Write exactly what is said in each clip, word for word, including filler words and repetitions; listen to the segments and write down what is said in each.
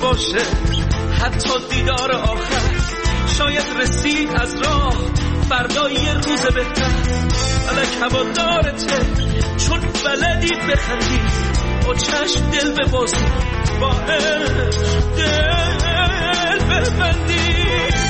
باشه حتی دیدار آخر، شاید رسید از راه فردا یه روز بهتر. فلک هوادارته چون بلدی بخندی، با چشم دل ببازی، با عشق دل ببندی.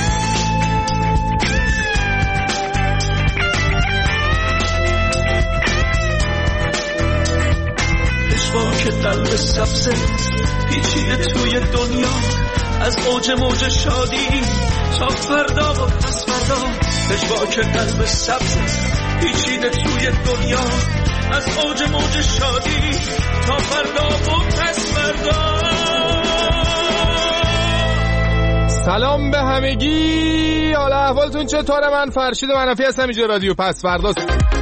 پشواک قلب سبزه پیچیده توی دنیا، از اوج موج شادی تا فردا و پس فردا. پشواک قلب سبزه پیچیده توی دنیا، از اوج موج شادی تا فردا و پس فردا. سلام به همگی، حالا احوالتون چطوره؟ من فرشید منفی هستم، اینجا رادیو پس فردا.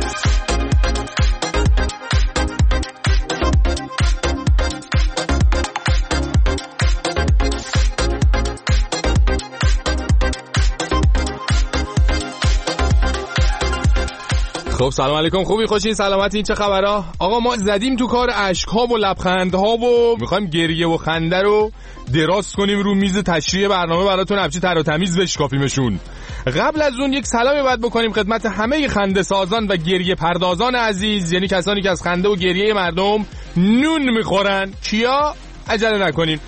خب سلام علیکم، خوبی خوشین سلامتی؟ این چه خبرها؟ آقا ما زدیم تو کار اشک‌ها و لبخندها و میخوایم گریه و خنده رو دراز کنیم رو میز تشریح برنامه براتون، همچی تر و تمیز بشکافیمشون. قبل از اون یک سلامی باید بکنیم خدمت همه خنده سازان و گریه پردازان عزیز، یعنی کسانی که از خنده و گریه مردم نون میخورن. کیا؟ عجله نکنین.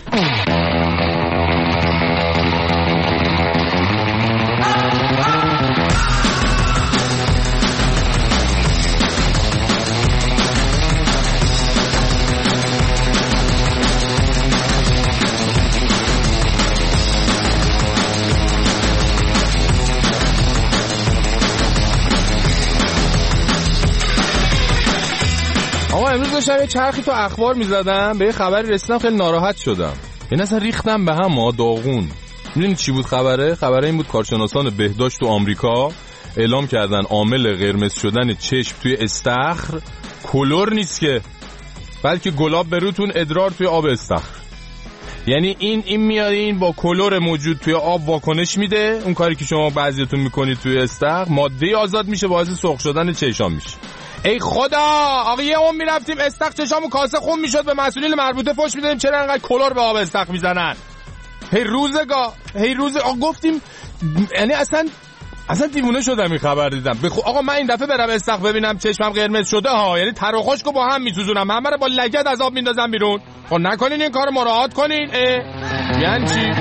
امروز داشتم یه چرخی تو اخبار میزدم، به یه خبری رسیدم خیلی ناراحت شدم. یعنی اصلا ریختم به هم ها، داغون. میدونید چی بود خبره؟ خبره این بود کارشناسان بهداشت تو آمریکا اعلام کردن عامل قرمز شدن چشم توی استخر کلور نیست که، بلکه گلاب به روتون ادرار توی آب استخر. یعنی این این میاد این با کلور موجود توی آب واکنش میده، اون کاری که شما بعضیتون میکنید توی استخر، ماده آزاد میشه باعث سرخ شدن چشام میشه. ای خدا آقا، یه اون میرفتیم استخر چشامو کاسه خون میشد، به مسئولین مربوطه فوش میدادیم چرا انقدر کلور به آب استخر میزنن. هی روزگا هی روز آقا گفتیم، یعنی اصلا اصلا دیوونه شدم این خبر دیدم. بخو... آقا من این دفعه برم استخر ببینم چشمم قرمز شده ها، یعنی تر و خشکو با هم میسوزونم، همه رو با لگد از آب میندازم بیرون. خب نکنین این کارو، مراعات کنین. یعنی چی؟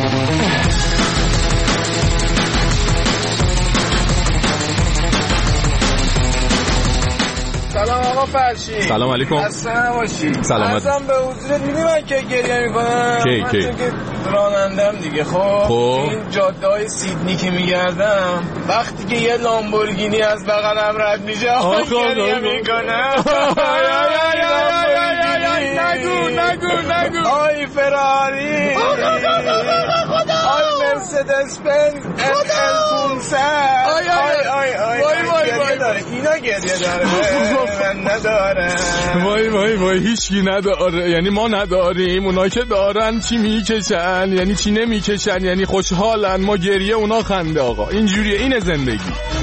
سلام آقا فرشید. سلام علیکم. اصلا باشی. سلامت. اصلا به حضورت میدی من که گریه میکنم. کی کی. من که رانندم دیگه. خب خب این جاده های سیدنی که میگردم، وقتی که یه لامبورگینی از بغلم رد میشه گریه میکنم. نگو نگو نگو. آی فراری، آی مرسدس بنز ال پانصد. آی آی آی وای وای وای، اینا گریه داره من ندارم. وای وای وای، هیچکی نداره. یعنی ما نداریم، اونا که دارن چی میکشن، یعنی چی نمیکشن، یعنی خوشحالن، ما گریه اونا خنده. آقا اینجوریه، اینه زندگی.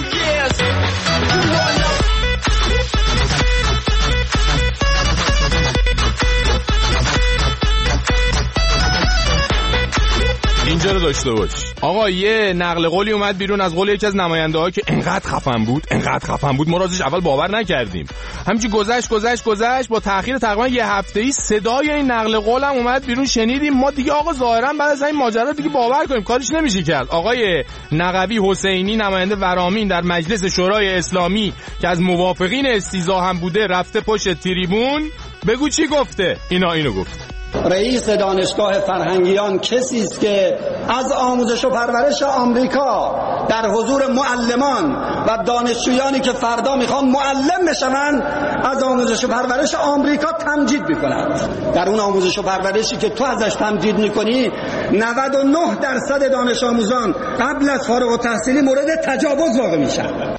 اینجا رو داشته باش. آقا یه نقل قولی اومد بیرون از قول یکی از نماینده ها که انقدر خفن بود انقدر خفن بود ما رازش اول باور نکردیم، همینجوری گذشت گذشت گذشت با تأخیر تقریبا یه هفته‌ای صدای این نقل قول هم اومد بیرون، شنیدیم ما دیگه. آقا ظاهرا بعد از این ماجرا دیگه باور کنیم کارش نمیشه کرد. آقای نقوی حسینی نماینده ورامین در مجلس شورای اسلامی که از موافقین استیضاح هم بوده رفته پشت تریبون، بگو چی گفته؟ اینا اینو گفت: رئیس دانشگاه فرهنگیان کسی است که از آموزش و پرورش آمریکا در حضور معلمان و دانشجویانی که فردا میخوان معلم بشن از آموزش و پرورش آمریکا تمجید میکند. در اون آموزش و پرورشی که تو ازش تمجید میکنی نود و نه درصد دانش آموزان قبل از فارغ التحصیلی مورد تجاوز واقع میشن.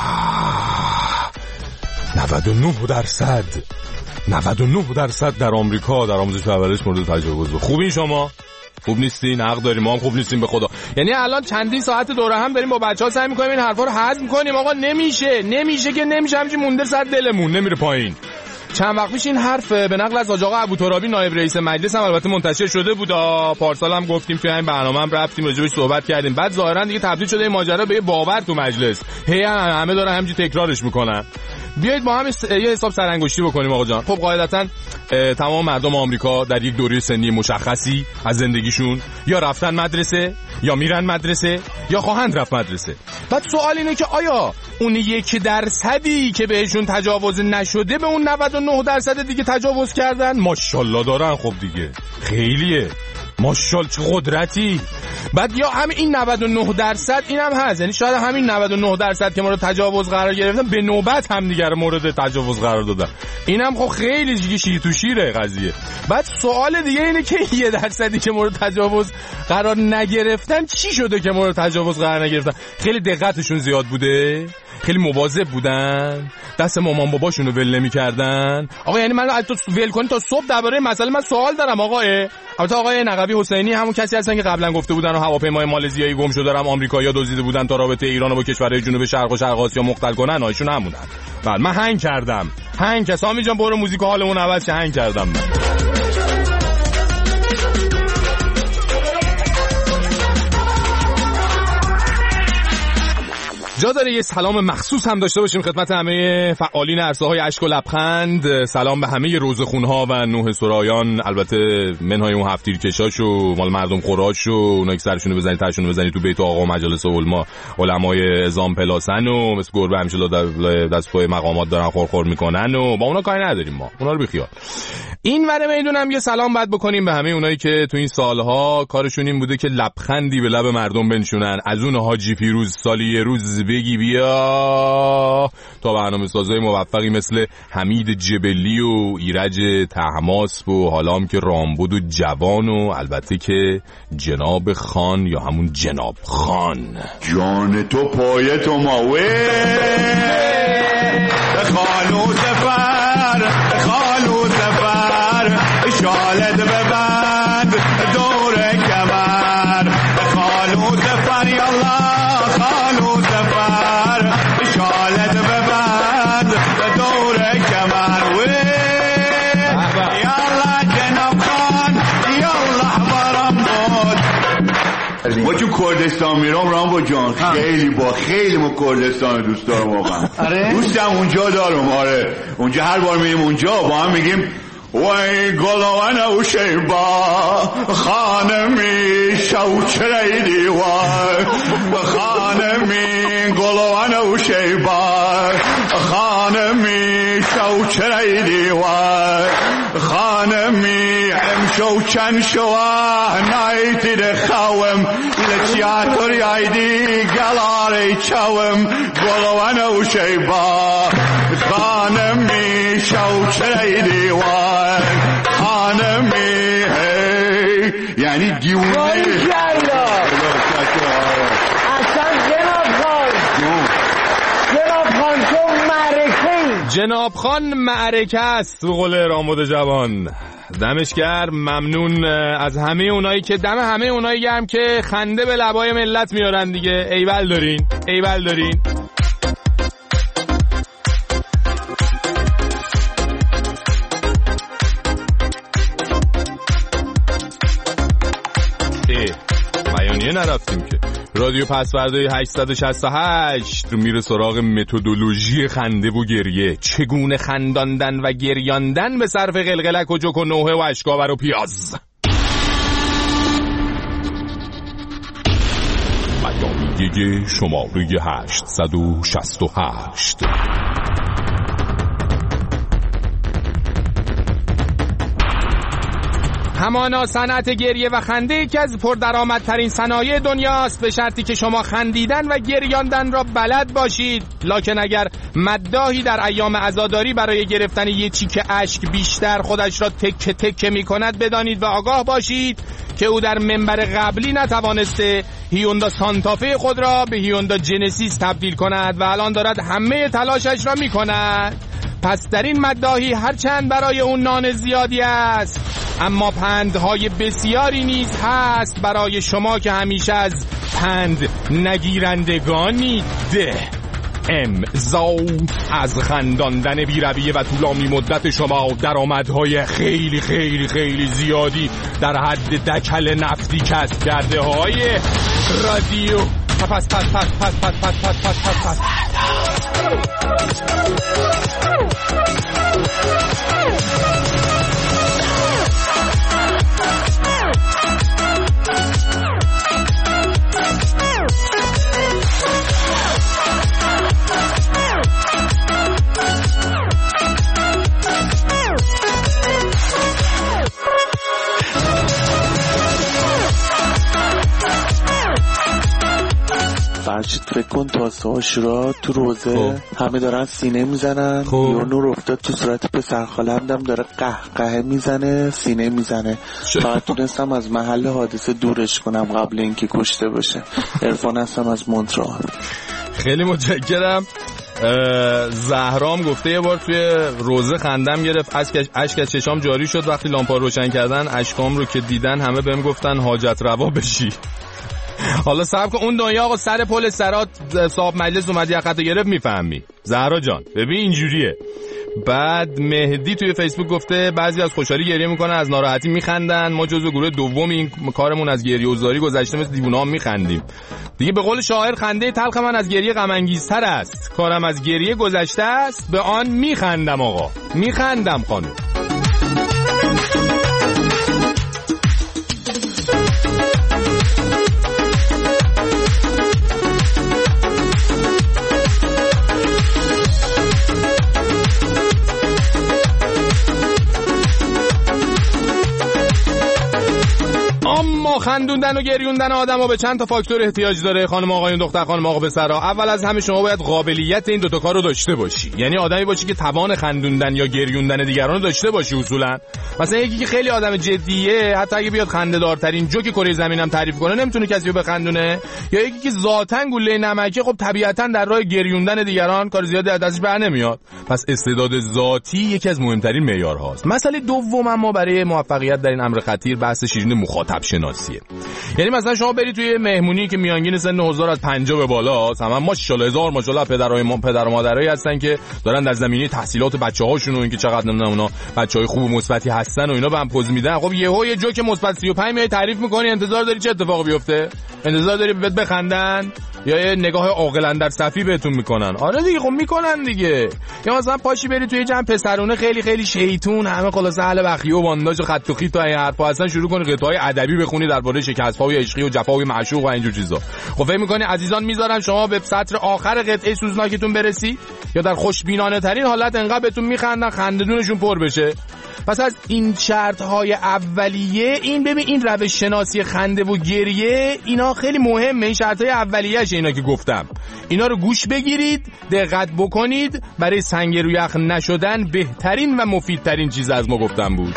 نود و نه درصد نود و نه درصد در آمریکا در آموزش و پرورش مورد تجاوز. خوبین شما؟ خوب نیستین؟ حق داریم، ما هم خوب نیستیم به خدا. یعنی الان چندین ساعت دوره هم داریم با بچه‌ها سعی می‌کنیم این حرفا رو هضم کنیم. آقا نمیشه، نمیشه که نمیشه، همینجوری مونده سر دلمون نمیره پایین. چند وقت پیش این حرف به نقل از حاج آقا ابوترابی نایب رئیس مجلس هم البته منتشر شده بود. پارسال هم گفتیم توی این برنامه هم رفتیم راجعش صحبت کردیم. بعد ظاهرا دیگه تبدیل شده این ماجرا به یه باور تو مجلس. هی همه دارن همینجوری تکرارش میکنن. بیایید با هم یه حساب سرانگشتی بکنیم آقا جان. خب قاعدتاً تمام مردم آمریکا در یک دوره سنی مشخصی از زندگیشون یا رفتن مدرسه یا میرن مدرسه یا خواهند رفت مدرسه. بعد سوال اینه که آیا اون یک درصدی که بهشون تجاوز نشده به اون نود و نه درصد دیگه تجاوز کردن؟ ماشاءالله دارن. خب دیگه خیلیه، ماشاءالله چه قدرتی. بعد یا همین این نود و نه درصد اینم هست، یعنی شاید همین نود و نه درصد که مورد تجاوز قرار گرفتن به نوبت هم دیگه مورد تجاوز قرار دادن. اینم خب خیلی دیگه شیر تو شیره قضیه. بعد سوال دیگه اینه که یه درصدی که مورد تجاوز قرار نگرفتن چی شده که مورد تجاوز قرار نگرفتن؟ خیلی دقتشون زیاد بوده، خیلی مواظب بودن، دست مامان باباشون رو ول نمی‌کردن. آقا یعنی من تو ول کنی تا صبح درباره مسئله من سوال دارم آقا. البته آقای نقوی حسینی همون کسی هستن که قبلا گفته بودن هواپیمای مالزیایی گم شده دارم آمریکایی‌ها دزدیده بودن تا رابطه ایران با کشورهای جنوب شرق و شرق آسیا مختل کنن. ایشون همونن. بعد من هنگ کردم. هنگ سامی جان برو موزیک حالمون عوض شه. هنگ کردم من. جا داره یه سلام مخصوص هم داشته باشیم خدمت همه فعالین عرصه‌های اشک و لبخند. سلام به همه روزخون‌ها و نوح سرایان، البته منهای اون هفتیر کشاش و مال مردم خوراش و اونایی که سرشونه بزنی ترشونه بزنی تو بیت آقا مجالس علما علمای ازام پلاسن و مثل گربه همیشه دست پای مقامات دارن خورخور میکنن و با اونا کاری نداریم، ما اونا رو بیخیال. این وره میدونم یه سلام بعد بکنیم به همه اونایی که تو این سالها کارشون این بوده که لبخندی به لب مردم بنشونن. از اون حاجی پیروز سالی یه روز بگی بیا تا برنامه سازای موفقی مثل حمید جبلی و ایرج طهماسب و حالا هم که رامبد و جوان و البته که جناب خان یا همون جناب خان. جان تو پای تو ماوه خالو سفر خالو سفر شالت ببند دور کمر خالو سفر یالله خالو سفر شالت ببند دور کمر و یالله جناب خان یالله برام بود. ما تو کردستان میرم رامبو جان، خیلی با خیلی ما کردستان دوست دارم واقعا. دوستم اونجا دارم. آره اونجا هر بار میریم اونجا با هم میگیم وای گلوان و شیبا خانمی شوچریدی وای خانمی گلوان و شیبا خانمی شوچریدی وای خانمی امشو چند شوه نایتی ده خوام لچیاتر یایدی گلاری چوم گلوان و شیبا خانمی شوچریدی وای خانمی هی یعنی دیونه. اصلا جناب خان جناب خان تو معرکه‌ای. جناب خان معرکه است به قول رامبد جوان. دمش گرم. ممنون از همه اونایی که دم همه اونایی گرم که خنده به لبای ملت میارن دیگه. ایول دارین ایول دارین. بیانیه نرفتیم که. رادیو پسوردهای هشتصد و شصت و هشت میره سراغ متدولوژی خنده و گریه. چگونه خنداندن و گریاندن به صرف قلقلک و جوک و نوحه و اشکاور و پیاز. بیانیه شماره هشتصد و شصت و هشت. همانا صنعت گریه و خنده یکی از پردرآمدترین صنایع دنیاست، به شرطی که شما خندیدن و گریاندن را بلد باشید. لکن اگر مداحی در ایام عزاداری برای گرفتن یه چیک اشک بیشتر خودش را تکه تکه می کند، بدانید و آگاه باشید که او در منبر قبلی نتوانسته هیوندا سانتافه خود را به هیوندا جنسیس تبدیل کند و الان دارد همه تلاشش را می کند. پس در این مداحی هرچند برای اون نان زیادی است، اما پندهای بسیاری نیز هست برای شما که همیشه از پند نگیرندگانی ده. امضا از خنداندن بی‌رویه و طولانی مدت شما درآمدهای خیلی خیلی خیلی زیادی در حد دکل نفتی کسب کرده های رادیو پس پس پس پس پس پس پس پس پس پس فرشید فکر کن تاسه ها شورا تو روزه همه دارن سینه میزنن یه نور افتاد تو صورت پسر خالم دم داره قهقه میزنه سینه میزنه فقط تونستم از محل حادثه دورش کنم قبل اینکه کشته بشه. عرفان هستم از مونترال. خیلی متشکرم. زهرام گفته یه بار توی روزه خندم گرفت، اشک از چشام جاری شد وقتی لامپا روشن کردن، اشکام رو که دیدن همه بهم گفتن حاجت روا بشی. حالا صبر کن اون دنیا آقا سر پل سرات صاحب مجلس اومد یقتو گرفت میفهمی زهرا جان. ببین اینجوریه. بعد مهدی توی فیسبوک گفته بعضی از خوشحالی گریه میکنن از ناراحتی میخندن، ما جزو گروه دوم این کارمون از گریه و زاری گذشته مثل دیوونه‌ها میخندیم دیگه. به قول شاعر خنده تلخ من از گریه غم انگیزتر است، کارم از گریه گذشته است به آن میخندم آقا میخندم خانم. اما خندوندن و گریوندن آدم‌ها به چند تا فاکتور احتیاج داره خانم آقایون دختر خانم آقا پسرا. اول از همه شما باید قابلیت این دوتا کار رو داشته باشی، یعنی آدمی باشی که توان خندوندن یا گریوندن دیگران رو داشته باشی. اصولا مثلا یکی که خیلی آدم جدیه حتی اگه بیاد خنده‌دارترین جوک کره زمینم تعریف کنه نمیتونه کسی رو بخندونه، یا یکی که ذاتاً گوله نمکه خب طبیعتاً در راه گریوندن دیگران کار زیادی از دستش بر نمیاد. پس استعداد ذاتی یکی از مهمترین معیارهاست. مسئله دوم ما برای موفقیت در این امر خطیر بحث شیرین مخاطب شناسیه. یعنی مثلا شما برید توی مهمونی که میانگین سن حضار از پنجاه به بالاست، همه ماشاءالله هزار ماشاءالله پدرای ما پدر و مادرایی هستن که دارن در زمینه تحصیلات بچه‌هاشون و اینکه چقدر نمیدونم اونا بچهای خوب و مثبتی هستن و اینا به هم پوز میدن. خب یهو یه جوک مثبت سی و پنج میای تعریف می‌کنی، انتظار داری چه اتفاقی بیفته؟ انتظار داری بهت بخندن یا یه نگاه عاقلانه در صفی بهتون میکنن؟ آره دیگه خب میکنن دیگه. یا مثلا پاشی بری توی جمع پسرونه خیلی خیلی شیطون همه خلاصه اهل بخیه و بانداج و خط و خیط و این حرفا هستن، شروع کنی قطعه‌های ادبی بخونی درباره شکست‌های عشقی و جفای معشوق و اینجور چیزا. خب فکر می‌کنی عزیزان میذارن شما به سطر آخر قطعه سوزناکتون برسی یا در خوشبینانه ترین حالت انقدر بهتون میخندن خنده‌دونشون پر بشه؟ پس از این شرط‌های اولیه این ببین این روش شناسی خنده و گریه اینا خیلی مهمه. این شرط‌های اولیه‌اش اینا که گفتم اینا رو گوش بگیرید، دقت بکنید. برای سنگ روی یخ نشدن بهترین و مفیدترین چیز از ما گفتم بود.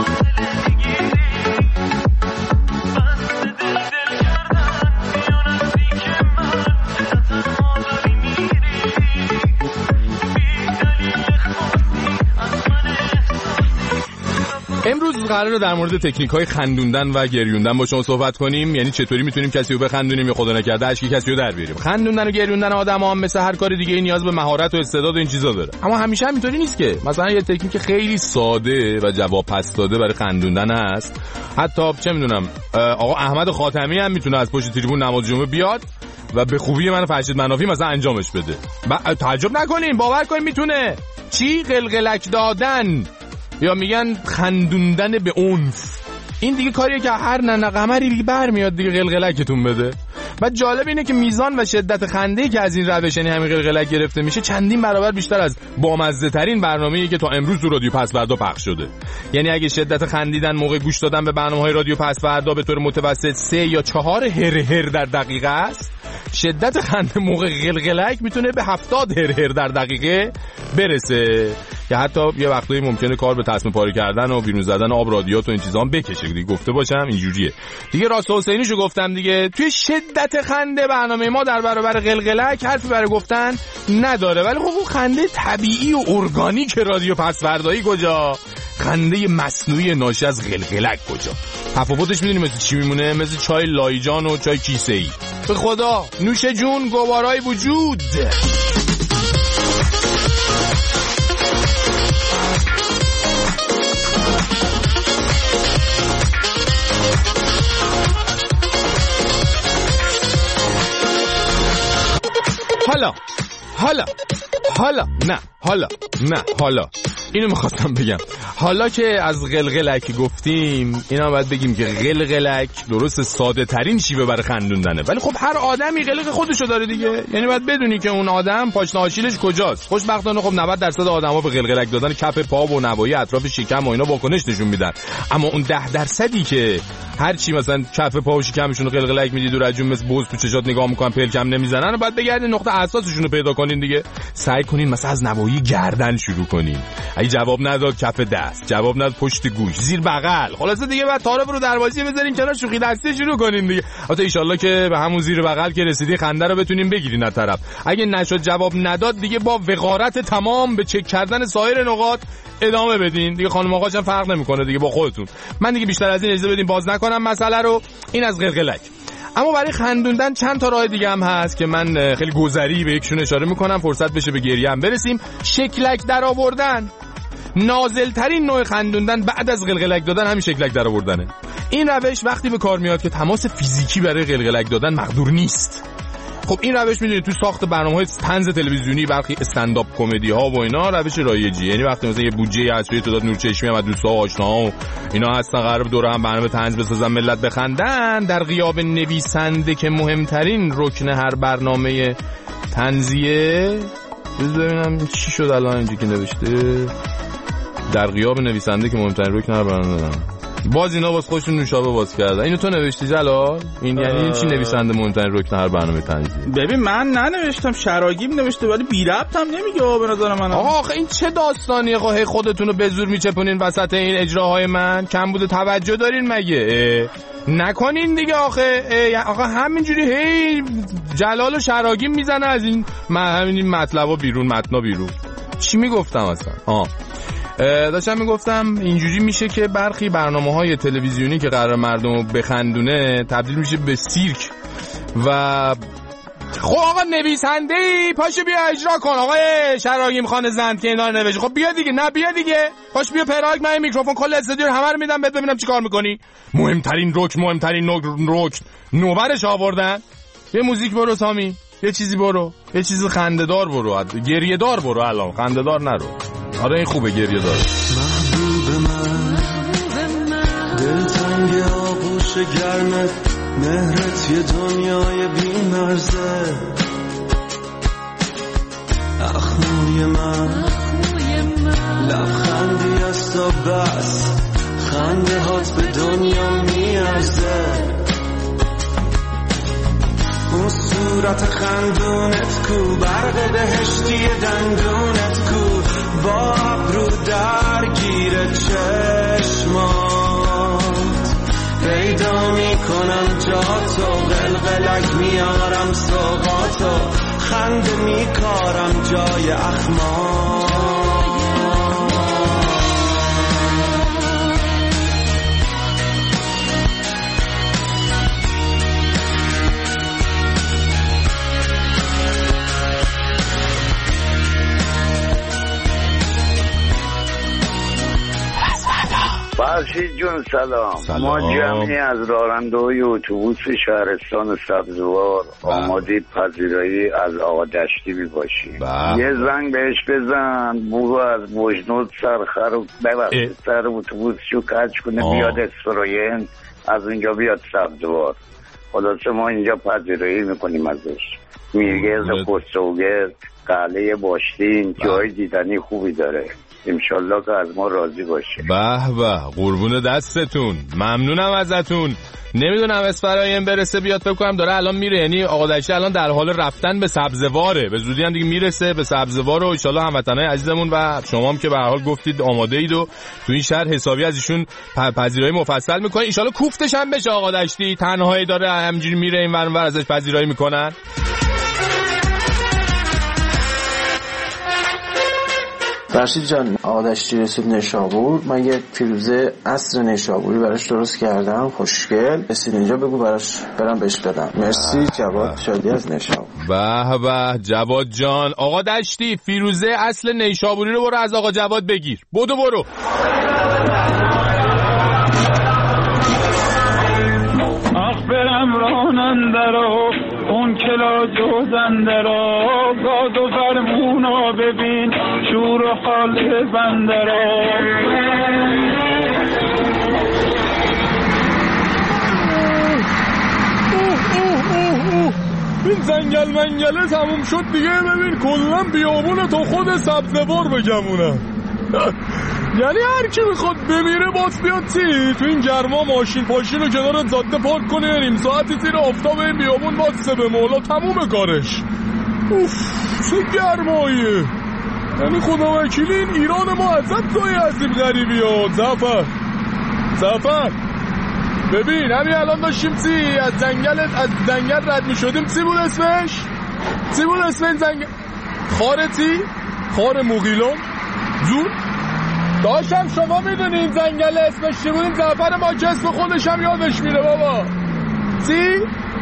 امروز قراره در مورد تکنیک‌های خندوندن و گریوندن با شما صحبت کنیم. یعنی چطوری میتونیم کسی رو بخندونیم یا خدا نکرده اشکی کسی رو در بیاریم. خندوندن و گریوندن آدم‌ها هم مثل هر کار دیگه نیاز به مهارت و استعداد و این چیزا داره. اما همیشه هم اینطوری نیست که مثلا یه تکنیک خیلی ساده و جواب پس داده برای خندوندن هست. حتی چه میدونم آقا احمد خاتمی هم میتونه از پشت تریبون نماز جمعه بیاد و به خوبی من فرشید منافی مثلا انجامش بده. و تعجب نکنین، باور کنین میتونه. چی؟ قلقلک دادن یا میگن خندوندن به عنف. این دیگه کاریه که هر ننه قمری دیگه برمیاد دیگه قلقلکتون بده. بعد جالب اینه که میزان و شدت خنده‌ای که از این روش یعنی همین قلقلک گرفته میشه چندین برابر بیشتر از بامزه ترین برنامه‌ای که تا امروز تو رادیو پس فردا پخش شده. یعنی اگه شدت خندیدن موقع گوش دادن به برنامه‌های رادیو پس فردا به طور متوسط سه یا چهار هر هر در دقیقه است، شدت خنده موقع قلقلک میتونه به هفتاد هر هر در دقیقه برسه که حتی یه وقتایی ممکنه کار به تصمیم پاری کردن و بیرون زدن آب رادیات و این چیزا هم بکشه. دیگه گفته باشم اینجوریه دیگه. راست حسینیشو گفتم دیگه. توی شدت خنده برنامه ما در برابر قلقلک حرفی برای گفتن نداره. ولی خب اون خنده طبیعی و ارگانیک رادیو پس فردایی کجا؟ خنده مصنوعی ناشی از قلقلک کجا؟ تفاوتش میدونی مثل چی میمونه؟ مثل چای لایجان و چای کیسه‌ای. به خدا نوش جون گوارای وجود. حالا حالا حالا نه حالا نه حالا اینو میخواستم بگم. حالا که از قلقلک گفتیم، اینا باید بگیم که قلقلک درست ساده ترین شیوه برای خندوندنه، ولی خب هر آدمی قلق خودشو داره دیگه. یعنی باید بدونی که اون آدم پاشنه آشیلش کجاست. خوشبختانه خب نود درصد آدما به قلقلک دادن کف پا و نواحی اطراف شکم و اینا واکنش نشون میدن، اما اون ده درصدی که هر چی مثلا کف پا و شکمشون رو قلقلک میدید و رجوم مثل بوز تو چشات نگاه میکنن پلکم نمیزنن، بعد بگردین نقطه حساسشون رو پیدا کنین دیگه. سعی کنین مثلا از نواحی گردن شروع کنین، اگه جواب نداد کف دست، جواب نداد پشت گوش، زیر بغل، خلاصه دیگه بعد طارف رو دروازه بذارین کنار، شوخی دستی شروع کنین دیگه. البته ان شاءالله که به همون زیر بغل که رسیدی خنده رو بتونین بگیرین از طرف. اگه نشد جواب نداد دیگه با وقارت تمام به چک کردن سایر نقاط ادامه بدین دیگه. خانم آقاش هم فرق نمیکنه دیگه با خودتون. من دیگه بیشتر از این اجازه بدین باز نکنم مسئله رو. این از قلقلک. اما برای خندوندن چند تا راه دیگه هم هست که من خیلی گذری به یکشون اشاره میکنم، فرصت بشه به گریه هم برسیم. شکلک در آوردن، نازل ترین نوع خندوندن بعد از قلقلک دادن همین شکلک در آوردنه. این روش وقتی به کار میاد که تماس فیزیکی برای قلقلک دادن مقدور نیست. خب این روش میدونید تو ساخت برنامه‌های طنز تلویزیونی، برخی استندآپ کمدی ها و اینا روش رایجی. یعنی وقتی مثلا یه بودجه هست و تعداد نورچشمی هم از دوستا و آشناها و اینا هستن قرار دور هم برنامه طنز بسازن ملت بخندن، در غیاب نویسنده که مهمترین رکن هر برنامه طنزیه. ببینم چی شد الان اینجا که نوشته در غیاب نویسنده که مهمترین رکن هر برنامه. باز اینا باز خودشون نوشابه باز کردن. اینو تو نوشتی جلال؟ این یعنی این چی نویسنده مهمترین رکن هر برنامه طنزی؟ ببین من ننوشتم، شراگیم نوشته، ولی بی ربط هم نمیگه به نظر من. آقا آخه این چه داستانیه؟ آقا هی خودتون رو به زور میچپونین وسط این اجراهای من. کم بوده توجه دارین مگه؟ نکنین دیگه آخه. آقا همینجوری هی جلال و شراگیم میزنه از این همین مطلبا بیرون، متنا بیرون. چی میگفتم اصلا؟ آه داشتم میگفتم اینجوری میشه که برخی برنامه‌های تلویزیونی که قرار مردم رو بخندونه تبدیل میشه به سیرک. و خب آقا نویسنده‌ای پاشو بیا اجرا کن. آقای شراگیم خان زند که اینا رو نوشته، خب بیا دیگه. نه بیا دیگه، پاش بیا پراگ، من میکروفون کل استودیو همه رو میدم بهت ببینم چیکار میکنی. مهمترین رک مهمترین رک نوبرش آوردن. یه موزیک برو سامی، یه چیزی برو، یه چیز خنده‌دار برو، گریه دار برو، الان خنده‌دار نرو. آره این خوبه گریه داره. محبوب من دلتنگ آغوش گرمت، مهرت یه دنیای بی مرزه. اخموی من لبخندی از تا بس، خنده هات به دنیا میارزه. اون صورت خندونت کو، برق بهشتی دندونت کو، با ابرو درگیر چشمات. پیدا میکنم جاتو، قلقلک میارم سوقاتو، خنده میکارم جای اخمات. فرشید جون سلام. سلام. ما جمعی از راننده‌های اتوبوس شهرستان سبزوار آماده پذیرایی از آقا دشتی میباشیم. یه زنگ بهش بزن برو از وجنود سرخر و ببخشید سر اتوبوسشو کج کنه آه. بیاد اسفراین، از اونجا بیاد سبزوار. خلاصه ما اینجا پذیرایی میکنیم ازش. میرگرد خسروگرد، قلعه باشتین، جای دیدنی خوبی داره. انشالله که از ما راضی باشه. به به قربون دستتون، ممنونم ازتون. نمیدونم اسفراین برسه بیاد، فکر کنم داره الان میره. یعنی آقا دشتی الان در حال رفتن به سبزواره، به زودی هم دیگه میرسه به سبزوار. و ان شاءالله هموطنای عزیزمون و شما هم که به هر حال گفتید آماده اید و تو این شهر حسابی از ایشون پذیرایی مفصل میکنه. ان شاءالله کوفتش هم بشه. آقا دشتی تنهایی داره همینجوری میره این ور اون ور ازش پذیرایی میکنن. فرشید جان، آدشتی رسید نیشابور، من یه فیروزه عصر نیشابوری براش درست کردم، خوشگل. رسید اینجا بگو براش برم بهش بدم. مرسی. جواد شادی از نیشابور. به به جواد جان. آقا دشتی فیروزه اصل نیشابوری رو برو از آقا جواد بگیر. بدو برو. آخ برم راننده رو، اون کلا جوزنده رو، منو ببین شور و حال بنده را. این زنگل منگله تموم شد دیگه. ببین کلن بیابون تا خود سبزوار بگمونم. یعنی هر کی میخواد بمیره باز بیاد تی تو این گرما ماشین پاشین رو کنار جاده پارک کنه نیم ساعتی زیر آفتاب این بیابون واسه به مولا تموم کارش. اوف چه گرماییه. یعنی خدا وکیلی این ایران ما عجب جای عظیم غریبی ها. زفر زفر ببین همین الان داشتیم چی از جنگل از جنگل رد میشدیم. چی بود اسمش؟ چی بود اسم این جنگل؟ خاره چی؟ خاره مغیلان زور داشتم. شما میدونی این جنگل اسمش چی بود؟ این زفر ما که اسم خودش هم یادش میره بابا. چی؟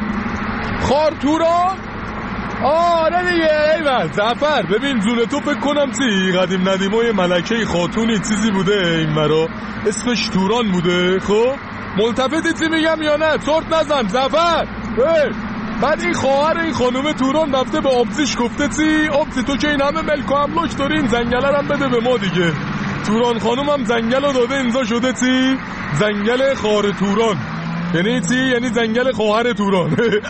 خارتوران. آره دیگه ایوان زفر. ببین زونه تو فکر کنم چی قدیم ندیمای ملکه خاتونی چیزی بوده این مرا اسمش توران بوده. خب ملتفتی چی میگم یا نه؟ چرت نزن زفر. بعد این خواهر این خانوم توران رفته به آبزیش گفته چی؟ آبزی تو که این همه ملک و املاک داری این زنگله هم بده به ما دیگه. توران خانوم هم زنگل رو داده اینجا شده چی؟ زنگل خار توران. یعنی چی؟ یعنی زنگل خواهر توران.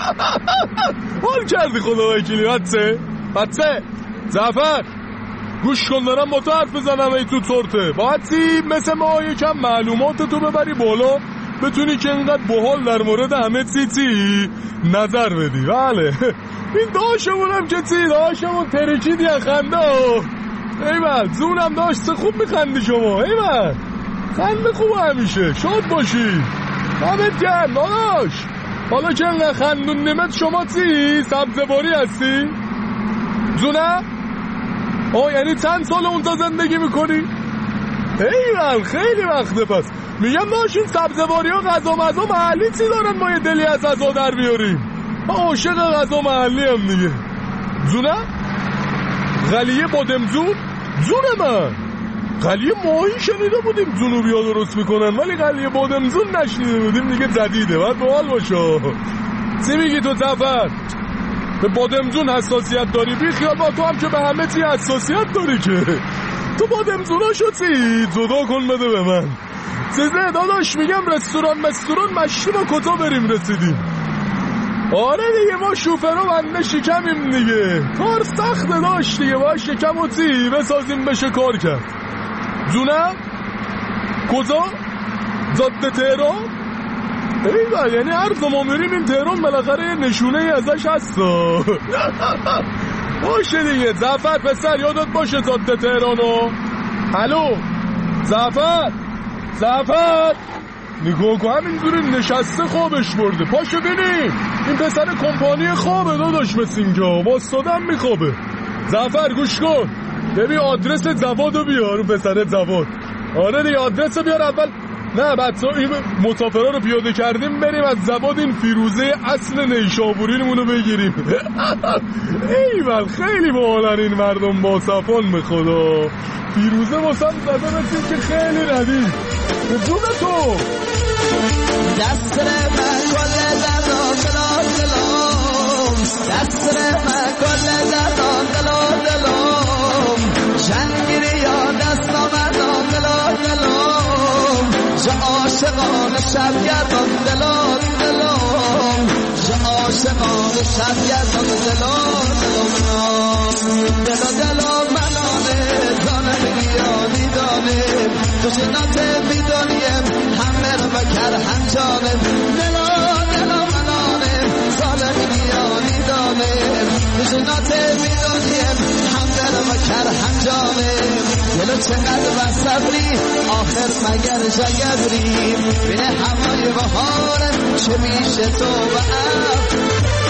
حال کردی خدا وکیلی. بچه بچه زفر گوش کن دارم با تو حرف بزنم ای تو چرته. باید چی مثل ما یکم معلومات تو ببری بالا بتونی که اینقدر بحال در مورد همه چی چی نظر بدی. بله این داشمونم که چی داشمون ترکیدی از خنده. ایوان زونم داشت خوب میخندی شما. ایوان خنده خوب همیشه شاد باشی. همت گرم داداش. حالا که اینقدر خندون نمت شما چی سبزواری هستی؟ زونه؟ آه یعنی چند سال اونجا زندگی میکنی؟ ایوان خیلی وقته. پس میگم داشت این سبزواری ها غذا مزا محلی چی دارن ما یه دلی از غذا در بیاریم؟ ما عاشق غذا محلی هم دیگه. زونه؟ غلیه بادمزون؟ زون من قلیه ماهی شنیده بودیم جنوبی ها درست میکنن ولی قلیه بادمزون نشنیده بودیم دیگه. جدیده باید بحال باشه. چی میگی تو زفر؟ به بادمزون حساسیت داری؟ بی خیال با تو هم که به همه چی حساسیت داری که. تو بادمزون ها شد چی؟ جدا کن بده به من. سیزه داداش میگم رستوران مستوران مشتی ما کجا بریم رسیدیم؟ آره دیگه ما شوفرو بنده شکمیم دیگه. کار سخته داشت دیگه. باید شکم و تی بسازیم بشه کار کرد. زونه؟ کجا؟ جاده تهران؟ ایوه یعنی هر زمان میریم این تهران بالاخره یه نشونه ای ازش هستا. باشه دیگه زفر پسر یادت باشه جاده تهرانو. الو زفر زفر نگاه کن همینجوری نشسته خوابش برده. پاشو بینیم این پسر کمپانی خوابه داداش مثل اینجا باستادم میخوابه. زفر گوش کن ببین آدرس زوادو بیار. پسر زواد. آره دیگه آدرسو بیار اول. نه بچه این مسافرها رو پیاده کردیم بریم از زواد این فیروزه اصل نیشابوریمونو بگیریم. ایول خیلی باحالن این مردم با صفان به خدا. فیروزه واسم زده مثل که خیلی ردی به جون تو. دست من کل دردان دلان دلان دست من کل دردان دلان دلان جنگیری یا دست آمدان دلان دلان جا عاشقان شب گردان دلان دلان جا عاشقان شب گردان دلان دلان دلا دلا منانه دانه بیانی دانه دوشنات بیدانیم همه رو بکر هم جانم دلا دلا منانه دانه بیانی دانه دوشنات بیدانیم همه رو بکر هم جانم دلو چقدر بصبری آخر مگر جگبری بینه همای بهارم چه میشه تو و اب.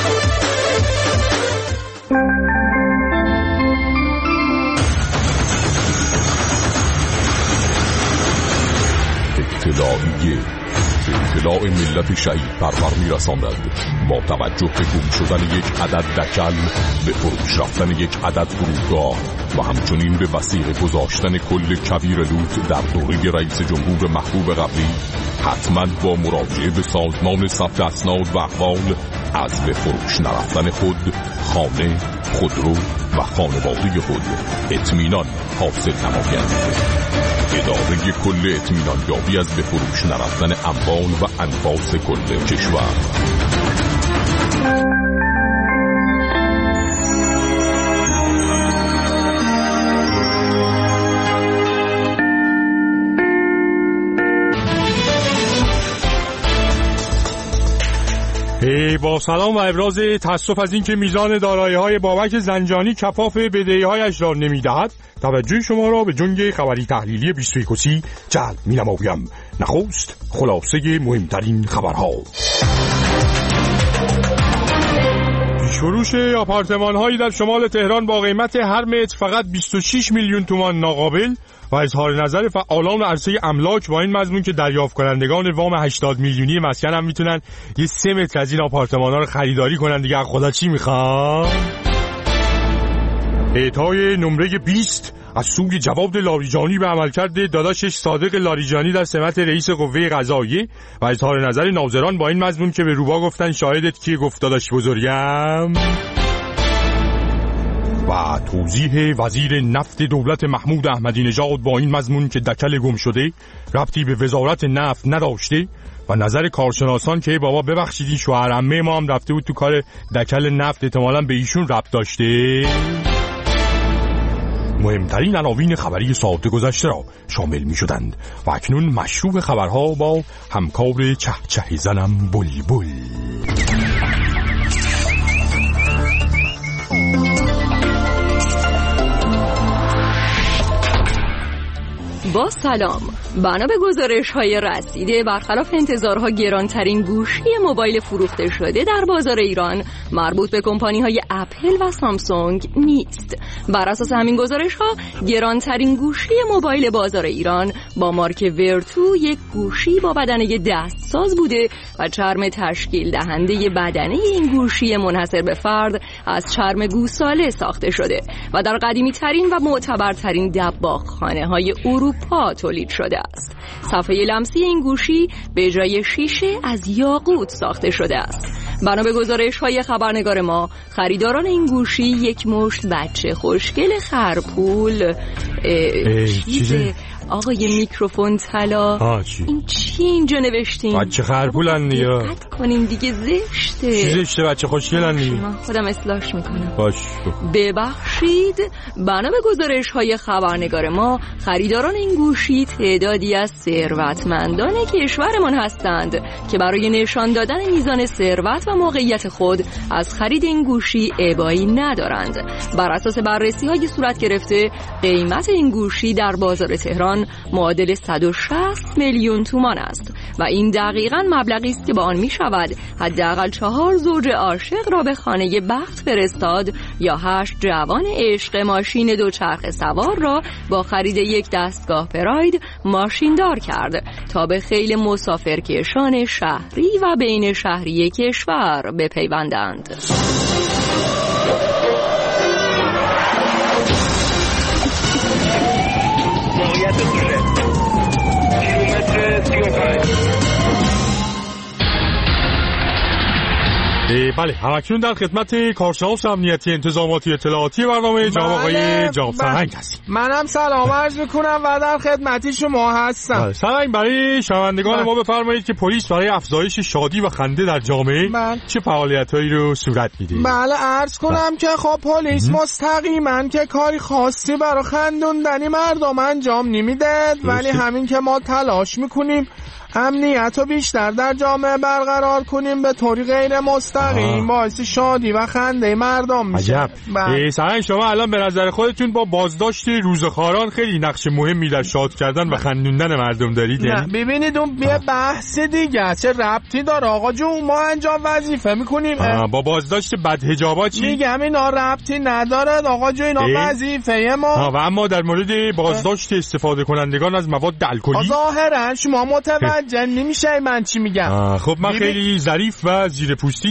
اطلاعیه اطلاع ملت شهید پرور میرساند با توجه به گم شدن یک عدد دکل به فروش رفتن یک عدد فرودگاه و همچنین به وثیقه گذاشتن کل کویر لوت در دوره رئیس جمهور محبوب قبلی حتما با مراجعه به سازمان ثبت اسناد و احوال از به فروش نرفتن خود، خانه، خودرو و خانواده خود اطمینان حاصل نمایند. اداره کل اطمینان یابی از به فروش نرفتن اموال و انفاس کل کشور. با سلام و ابراز تأسف از اینکه میزان دارایی‌های بابک زنجانی کفاف بدهی‌هایش را نمی‌دهد، توجه شما را به جنگ خبری تحلیلی بیست و یک جلب می‌نمایم. نخست خلاصه مهمترین خبرها. فروش آپارتمان‌هایی در شمال تهران با قیمت هر متر فقط بیست و شش میلیون تومان ناقابل و اظهار نظر فعالان عرصه املاک با این مضمون که دریافت کنندگان وام هشتاد میلیونی مسکن هم میتونن یه سه متر از این آپارتمان‌ها رو خریداری کنن دیگه. خدا چی میخوام؟ اعطای نمره بیست از سوی جواد لاریجانی به عملکرد داداشش صادق لاریجانی در سمت رئیس قوه قضاییه و اظهار نظر ناظران با این مضمون که به روبا گفتن شاهدت کیه؟ گفت داداش بزرگم. و توضیح وزیر نفت دولت محمود احمدی نژاد با این مضمون که دکل گم شده ربطی به وزارت نفت نداشته و نظر کارشناسان که بابا ببخشید این شوهر عمه ما هم رفته بود تو کار دکل نفت، احتمالاً به ایشون ربط داشته. مهمترین عناوین خبری ساعت گذشته را شامل می شدند و اکنون مشروع خبرها با همکار چهچه زنم بلبل. با سلام. بنا به گزارش‌های رسیده برخلاف انتظارها گرانترین گوشی موبایل فروخته شده در بازار ایران مربوط به کمپانی‌های اپل و سامسونگ نیست. بر اساس همین گزارش‌ها گرانترین گوشی موبایل بازار ایران با مارک ورتو یک گوشی با بدنه دستساز بوده و چرم تشکیل دهنده بدنه این گوشی منحصر به فرد از چرم گوساله ساخته شده و در قدیمی‌ترین و معتبرترین دباغخانه‌های اروپا تولید شده است. صفحه لمسی این گوشی به جای شیشه از یاقوت ساخته شده است. بنا به گزارش‌های خبرنگار ما خریداران این گوشی یک مشت بچه خوشگل خرپول چیزه آقای میکروفون طلا چی؟ این چی اینجا نوشتین؟ بچه خرپولن نیا دقت کنین دیگه زشته. چی زشته؟ بچه خوشگلن نیا. من خودم اصلاحش میکنم. باش ببخشید. بنا به گزارش‌های خبرنگار ما خریداران این گوشی تعدادی از ثروتمندان کشورمان هستند که برای نشان دادن میزان ثروت و موقعیت خود از خرید این گوشی ابایی ندارند. بر اساس بررسی‌های صورت گرفته قیمت این گوشی در بازار تهران معادل صد و شصت میلیون تومان است و این دقیقاً مبلغی است که با آن می شود حداقل چهار زوج عاشق را به خانه بخت فرستاد یا هشت جوان عشق ماشین دوچرخه سوار را با خرید یک دستگاه پراید ماشیندار کرد تا به خیل مسافرکشان شهری و بین شهری کشور بپیوندند. بله، همکنون در خدمت کارشناس امنیتی انتظاماتی اطلاعاتی برنامه جناب آقای جناب سرهنگ هستیم. منم سلام عرض میکنم و در خدمتی شما هستم. بله، سرهنگ برای شنوندگان ما بفرمایید که پلیس برای افزایش شادی و خنده در جامعه بله. چه فعالیتایی رو صورت میده؟ بله عرض کنم بله. که خب پلیس مستقیما که کاری خاصی برای خندوندن مردم انجام نمیده، ولی همین که ما تلاش میکنیم امنیت رو بیشتر در جامعه برقرار کنیم به طوری غیر مستقیم باعث شادی و خنده مردم میشه. عجب. سرهنگ شما الان به نظر خودتون با بازداشت روزخواران خیلی نقش مهمی در شاد کردن و خندوندن مردم دارید؟ نه ببینید اون یه بحث دیگه چه ربطی داره آقا جون، ما انجام وظیفه میکنیم. با بازداشت بدحجابا چی؟ میگم اینا ربطی نداره آقا جون، اینا وظیفه ما. و اما در مورد بازداشت استفاده کنندگان از مواد الکلی ظاهرا شما متوجه نمیشه من چی میگم. خب من خیلی ظریف و زیر پوستی سعی کردم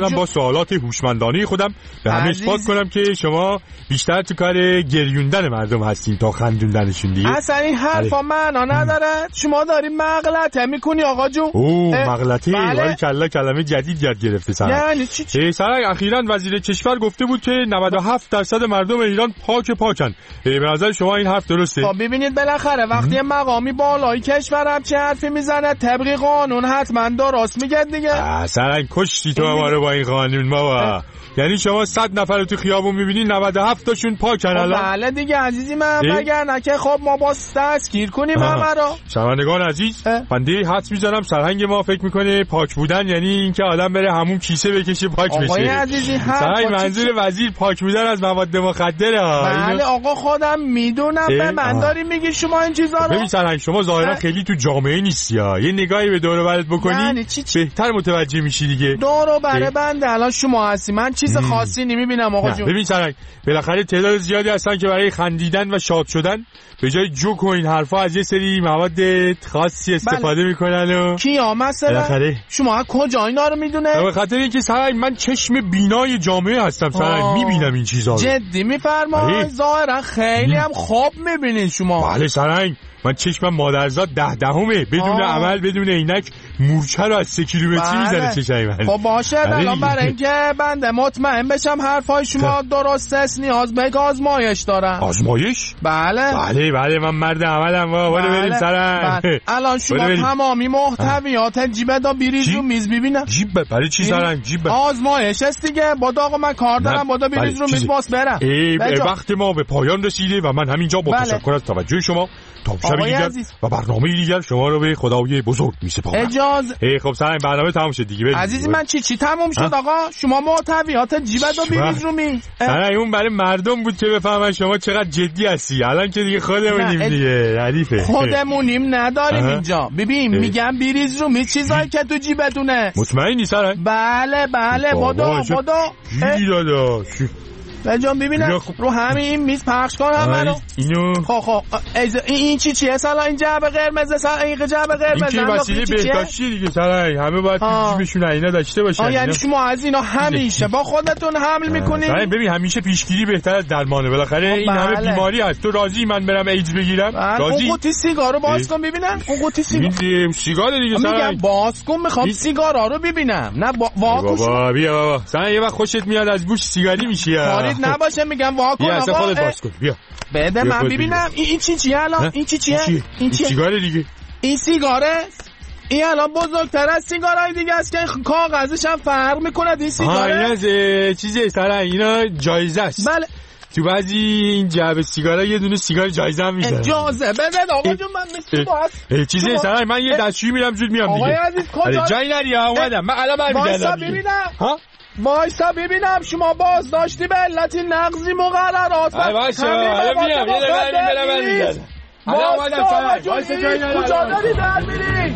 اومدم با سوالات هوشمندانه خودم به همه اثبات کنم که شما بیشتر تو کار گریوندن مردم هستین تا خندوندنشون دیگه. اصلا این حرفا معنا نداره. شما داری مغلطه میکنی آقا جون. اوه مغلطه. ولی کلا کلمه جدید یاد گرفته سر. یعنی چی چی؟ سر اخیراً وزیر کشور گفته بود که نود و هفت درصد مردم ایران پاک پاکن. به نظر شما این حرف درسته؟ خب ببینید بالاخره وقتی مقامی بالای کشورم چه حرفی میزنه طبق قانون حتما درست میگه دیگه. اصلا کشتی تو ما رو با این قانون بابا. یعنی شما صد نفر رو تو خیابون میبینی نود و هفت تاشون پاکن الان. بله دیگه عزیزی من مگر نه که خب ما با دستگیر کنیم همه رو. شنوندگان عزیز بنده حدس میزنم سرهنگ ما فکر میکنه پاک بودن یعنی اینکه آدم بره همون کیسه بکشه پاک بشه. آقای عزیزی سرهنگ منظور وزیر پاک بودن از مواد مخدره. بله آقا خودم میدونم به من داری میگی شما این چیزا رو. ببین سرهنگ شما ظاهرا خیلی تو جامعه نیستی ها. یه نگاهی به دور و برت بکنی یعنی چی چی؟ بهتر متوجه میشی دیگه. دور و بر بنده الان شما هستی من چیز خاصی نمیبینم آقا جون. ببین سرهنگ بالاخره تعداد زیادی هستن که برای خندیدن و شاد شدن به جای جوک و این حرفا از یه سری مواد خاصی استفاده بله. میکنن و کیا مثلا شما کجا اینا رو میدونه؟ به خاطر اینکه سرهنگ من چشم بینای جامعه هستم سرهنگ میبینم این چیزا رو. جدی میفرمایید؟ ظاهرا خیلی هم خوب میبینین شما. بله سرهنگ من چشمم مادرزاد ده دهمه بدون آه. عمل بدون عینک مورچه رو از سه کیلومتری میزنه چشای من. خب باشه الان برای اینکه بنده مطمئن بشم حرفای شما درست است نیاز به آزمایش دارم. آزمایش؟ بله بله بله من مرد عملم بابا. برو بریم سرم. الان شما تمامی محتویات جیب دا بریز رو میز ببینم. جیب برای چی سرم؟ جیب آزمایش است دیگه. با داغ من کار دارم با دا بریز رو میز باس برم. وقت ما به پایان رسیده و من همینجا با تشکر از توجه شما تا شب دیگر و برنامه دیگر شما رو به خدای بزرگ میسپارم. اجازه. ای خب سرم برنامه تموم شد دیگه. بریم عزیزی من چی چی تموم شد آقا؟ شما محتویات جیبت رو بریز رو می. نه اون برای مردم بود که بفهمن شما چقدر جدی هستی. الان که دیگه خودمونیم دیگه. حریفه. خودمونیم نداریم اینجا. ببین میگم بریز رو می چیزایی که تو جیبتونه. مطمئنی سرم؟ بله بله بابا بابا. چی دادا؟ بجام ببینم رو همین این میز پخش کن همه رو. اینو خب خب این چی چیه سالا این جعبه قرمز سالا این جعبه قرمز این که وسیله بهداشتی دیگه سرای همه باید جیبشون اینا داشته باشن. یعنی شما از اینا همیشه با خودتون حمل میکنید؟ سرای ببین همیشه پیشگیری بهتر از درمانه. بالاخره این همه بیماری هست. تو راضی من برم ایدز بگیرم؟ راضی؟ اون قوطی سیگارو باز کن ببینم. اون قوطی سیگار این سیگار دیگه سرای میگم باز کن میخوام سیگارا رو ببینم. نه واکن بابا بیا بابا سرای یه وقت خوشت میاد از گوش سیگاری میشی. خارید نباشه میگم واکن آقا. بیا خودت باز کن بیا. بده من ببینم این چی چیه الان؟ این چی چیه؟ این چیه؟ سیگاره دیگه. این سیگاره؟ این الان بزرگتر از سیگارهای دیگه است که کاغذش هم فرق میکنه. این سیگاره ها این چیزی سرا اینا جایزه است. بله تو بعضی این جعبه سیگارا یه دونه سیگار جایزه هم میذارن. اجازه بده آقا جون من مثل باز چیزی سرا من یه دستشویی میرم زود میام دیگه. آقای عزیز کجا جای نری اومدم من الان برمیگردم. ببینم ها وایسا ببینم شما باز داشتی به علت نقضی مقررات. ای وایسا الان میام یه دقیقه برم برمیگردم. الان اومدم سرا وایسا جای نری. کجا داری در میری؟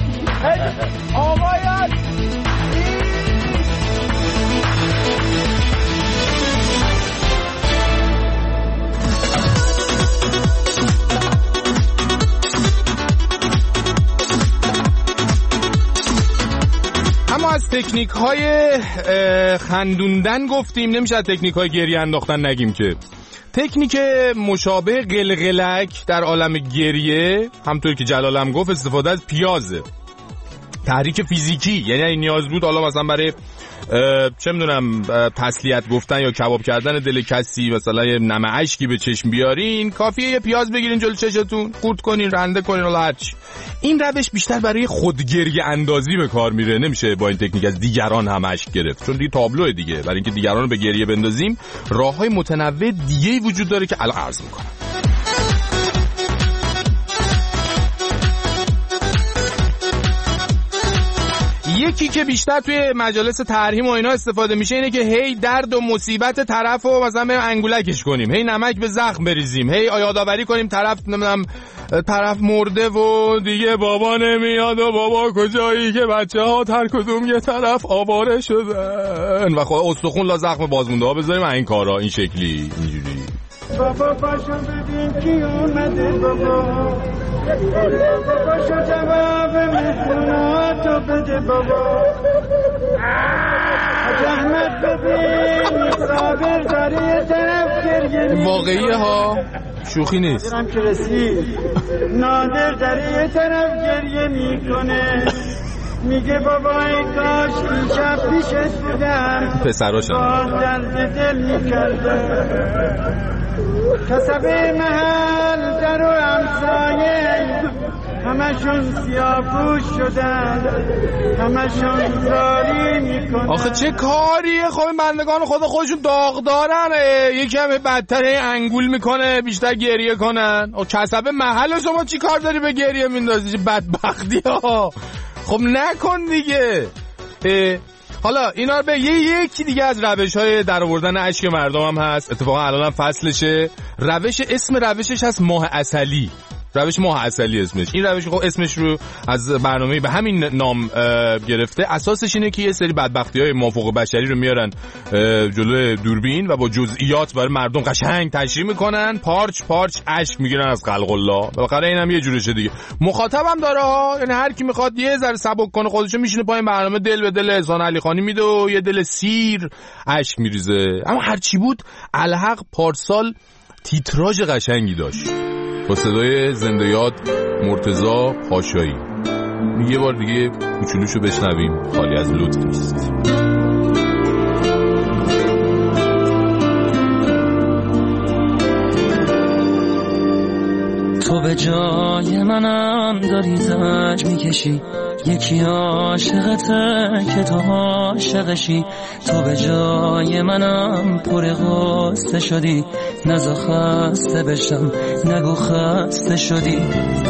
آقای اما از تکنیک های خندوندن گفتیم، نمیشه از تکنیک های گریه انداختن نگیم که. تکنیک مشابه قلقلک در عالم گریه همطور که جلال هم گفت استفاده از پیازه. تحریک فیزیکی، یعنی این نیاز بود حالا مثلا برای چه میدونم تسلیت گفتن یا کباب کردن دل کسی مثلا یه نمه اشکی به چشم بیارین، کافیه یه پیاز بگیرین جلو چشتون قورت کنین رنده کنین ولا هرچی. این روش بیشتر برای خودگریه اندازی به کار میره، نمیشه با این تکنیک از دیگران هم اشک گرفت، چون دیگه تابلوه دیگه. برای اینکه دیگران رو به گریه بندازیم راههای متنوع دیگه‌ای وجود داره که الان عرض میکنم. یکی که بیشتر توی مجالس ترحیم و اینا استفاده میشه اینه که هی درد و مصیبت طرف رو مثلا انگولکش کنیم، هی نمک به زخم بریزیم، هی یادآوری کنیم طرف نمیدونم طرف مرده و دیگه بابا نمیاد و بابا کجایی که بچه ها هر کدوم یه طرف آواره شدن و خب استخون لا زخم بازمونده ها بذاریم این کارا این شکلی اینجوری. بابا پاشو ببین کی اومده بابا، پاشو جواب مهموناتو بده بابا. زحمت ببین صابر داری طرف گریه واقعیه ها، شوخی نیست. درم که رسید نادر داری طرف گریه میکنه، میگه بابای کاش دیشب پیشت بودم، پسراشم باز درد دل میکرده. کسبه محل در و همسایه همشون سیاپوش شدن، همشون زاری میکنن. آخه چه کاریه؟ خب بندگان خدا خودشون داغ دارن، یکی هم بدتر انگول میکنه بیشتر گریه کنن. و کسبه محل شما چی کار داری به گریه میندازی؟ بدبختی ها. خب نکن دیگه. حالا اینا رو به یه یکی دیگه از روش‌های در آوردن اشک مردم هم هست. اتفاقا الان هم فصلشه. روش اسم روشش هست ماه عسلی. روش ماه عسلی اسمش. این روش خب اسمش رو از برنامه به همین نام گرفته. اساسش اینه که یه سری بدبختی‌های مافوق بشری رو میارن جلوی دوربین و با جزئیات برای مردم قشنگ تشریح میکنن، پارچ پارچ اشک میگیرن از خلق الله. بالاخره اینم یه جورشه دیگه. مخاطبم داره ها، یعنی هر کی میخواد یه ذره سبک کنه خودشو میشینه پای برنامه، دل به دل احسان علی خانی میده و یه دل سیر اشک میریزه. اما هر چی بود الحق پارسال تیتراژ قشنگی داشت با صدای زنده یاد مرتضی پاشایی. یه بار دیگه کوچولوشو بشنویم، خالی از لطف نیست. تو به جای منم داری تاج میکشی، یکی عاشقته که تو عاشقشی. تو به جای منم پر غصه شدی، نزا خسته بشم نگو خسته شدی.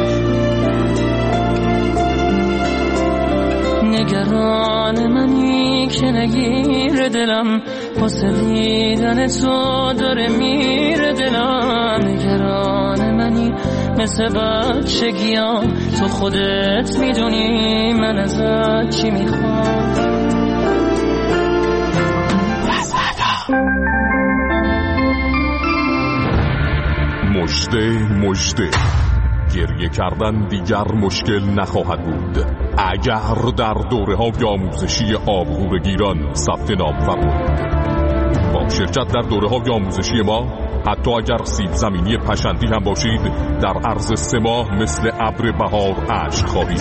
نگران منی که نگیر دلم، واسه دیدن تو داره میره دلم. نگران منی مثل بچگیام، تو خودت میدونی من ازت چی میخوام. مژده مژده، گریه کردن دیگر مشکل نخواهد بود اگر در دوره های آموزشی آبگورگیران ثبت نام فرمایید. با شرکت در دوره های آموزشی ما، حتی اگر سیب زمینی پشندی هم باشید، در عرض سه ماه مثل ابر بهار اشک خواهید.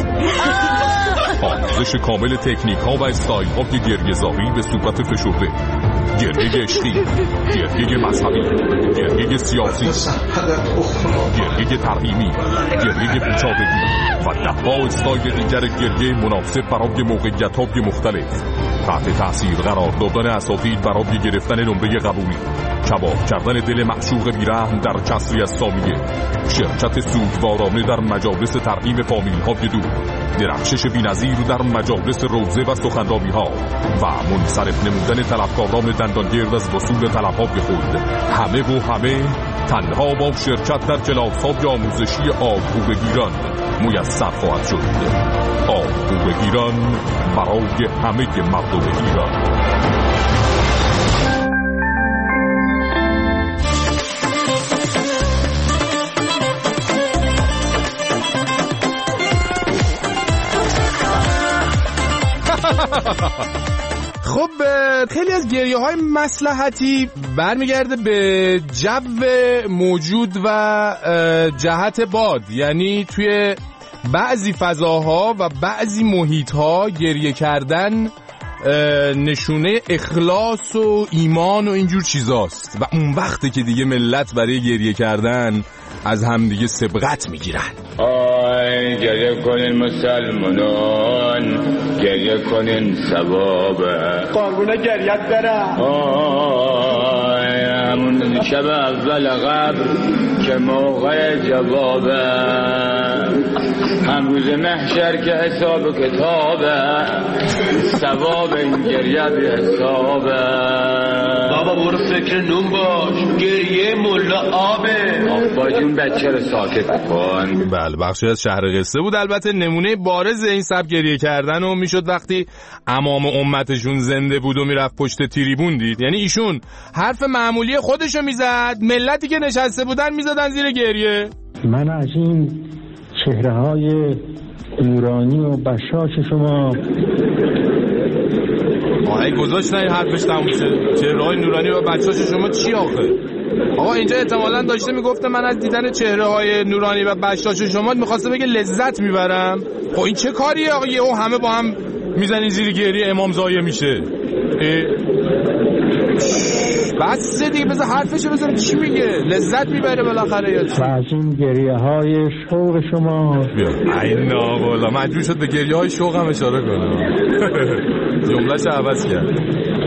آموزش کامل تکنیک ها و استایل های گریه زاری به صورت فشرده، گریه عشقی، گریه مذهبی، گریه سیاسی، گریه ترحیمی، گریه پیچادگی و ده‌ها استایل دیگر گریه مناسب برای موقعیت‌های مختلف. تحت تاثیر قرار دادن اساتید برای گرفتن نمره قبولی، کباب کردن دل معشوق بیرحم در کسری از ثانیه، شرکت سوگوارانه در مجالس ترحیم فامیل‌های دور، درخشش بی‌نظیر در مجالس روزه و سخنرانی‌ها و منصرف نمودن طلبکاران دندانگرد از وصول طلب‌های خود. همه و همه تنها با شرکت در کلاس‌های آموزشی آبگورگیران میسر خواهد شد. آبگورگیران برای همه مردم ایران. خب خیلی از گریه های مصلحتی برمیگرده به جو موجود و جهت باد. یعنی توی بعضی فضاها و بعضی محیطها گریه کردن نشونه اخلاص و ایمان و اینجور چیزاست و اون وقته که دیگه ملت برای گریه کردن از هم دیگه سبقت میگیرن. آی گریه کنین مسلمانان، گریه کنین ثوابه، قربونه گریت برم. آی همون شب اول قبر که موقع جوابه، هم روز محشر که حساب کتابه، ثواب این گریه بی حسابه. بابا برو فکر نون باش، گریه ملا آبه. آبا جون بچه رو ساکت کن. بله بخشی از شهر قصه بود. البته نمونه بارز این سبک گریه کردن و میشد وقتی امام امتشون زنده بود و میرفت پشت تریبون دید. یعنی ایشون حرف معمولی خودشو میزد، ملتی که نشسته بودن میزدن زیر گریه. من از این چهره های نورانی و بشاش شما آهی گذاشت نه حرفش تموم شه. چهره‌های نورانی و بچه‌هاش شما چی آخه؟ آقا اینجا احتمالاً داشته میگفته من از دیدن چهره‌های نورانی و بچه‌هاش شما می‌خواسته بگه لذت میبرم. خب این چه کاریه آقا؟ یهو همه با هم میزنین زیر گریه امام زایه میشه. بس دیگه بذار حرفشو بزنم چی میگه. لذت میبره بالاخره یا چی؟ از این گریه های شوق شما ای نه والا مجبور شد به گریه های شوق هم اشاره کنم. جمله‌ش عوض کرد.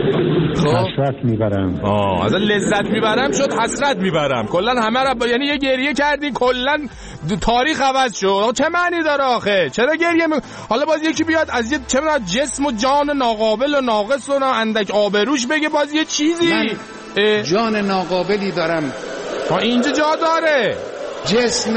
حسرت میبرم. آه از لذت میبرم شد حسرت میبرم. کلا همه را با... یعنی یه گریه کردی کلا تاریخ عوض شد. چه معنی داره آخه؟ چرا گریه می... حالا باز یکی بیاد از یه چه می‌دونم جسم و جان ناقابل و ناقص و اندک آبروش بگه باز یه چیزی. من اه. جان ناقابلی دارم. ها اینجا جا داره. جسم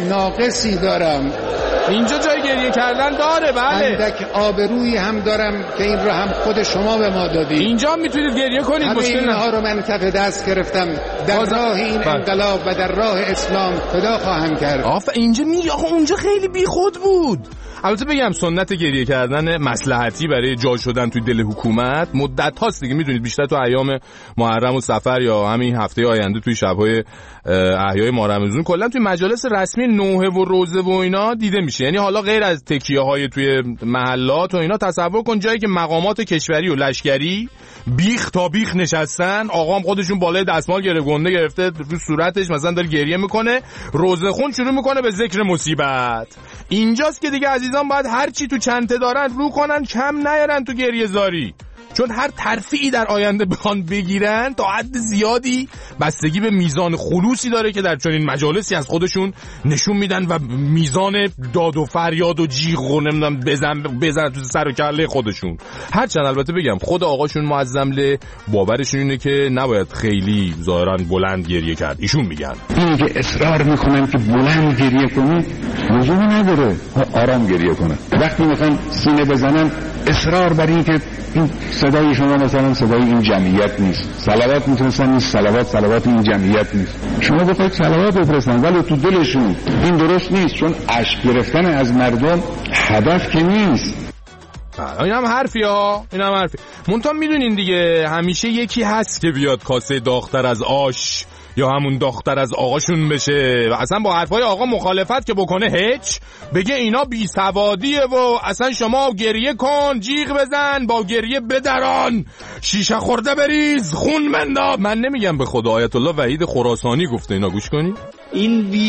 ناقصی دارم. اینجا جای گریه کردن داره. بله اندک آبرویی هم دارم که این رو هم خود شما به ما دادید. اینجا میتونید گریه کنید. همه اینها رو من کف دست گرفتم در باز... راه این بله. انقلاب و در راه اسلام فدا خواهم کرد. آفا اینجا می آخه اونجا خیلی بی خود بود. البته بگم سنت گریه کردن مصلحتی برای جا شدن توی دل حکومت مدت هاست دیگه. میدونید بیشتر تو ایام محرم و صفر یا همین هفته آینده توی شب‌های احیای ماه رمضان کلا توی مجالس رسمی نوحه و روزه و اینا دیده میشه. یعنی حالا غیر از تکیه‌های توی محلات و اینا تصور کن جایی که مقامات کشوری و لشکری بیخ تا بیخ نشستن، آقام خودشون بالای دستمال گرفت گنده گرفته رو صورتش مثلا داره گریه میکنه، روزه خون شروع میکنه به ذکر مصیبت. اینجاست که دیگه عزیزان باید هر چی تو چنته دارن رو کنن، کم نیارن تو گریه زاری، چون هر ترفیعی در آینده بخوان بگیرن تا حد زیادی بستگی به میزان خلوصی داره که در چنین مجالسی از خودشون نشون میدن و میزان داد و فریاد و جیغ و نمیدونم بزن بزن تو سر و کله خودشون. هرچند البته بگم خود آقاشون معظمله باورشون اینه که نباید خیلی ظاهرا بلند گریه کرد. ایشون میگن این که اصرار میکنن که بلند گریه کنید لزومی نداره، آرام گریه کنن. وقتی میخوان سینه بزنن اصرار بر این که این صدای شما مثلا صدای این جمعیت نیست، صلوات میتونستن نیست، صلوات صلوات این جمعیت نیست. شما بخواید صلوات بفرستن ولی تو دلشون این درست نیست، چون اشک گرفتن از مردم هدف که نیست. این هم حرفی ها، این هم حرفی. منتها میدونین دیگه همیشه یکی هست که بیاد کاسه داغ‌تر از آش یا همون داغ‌تر از آقاشون بشه و اصلا با حرفای آقا مخالفت که بکنه هیچ، بگه اینا بی سوادیه و اصلا شما گریه کن، جیغ بزن، با گریه بدران، شیشه خورده بریز، خون بنداب. من نمیگم به خدا، آیت الله وحید خراسانی گفته، اینا گوش کنید. این بی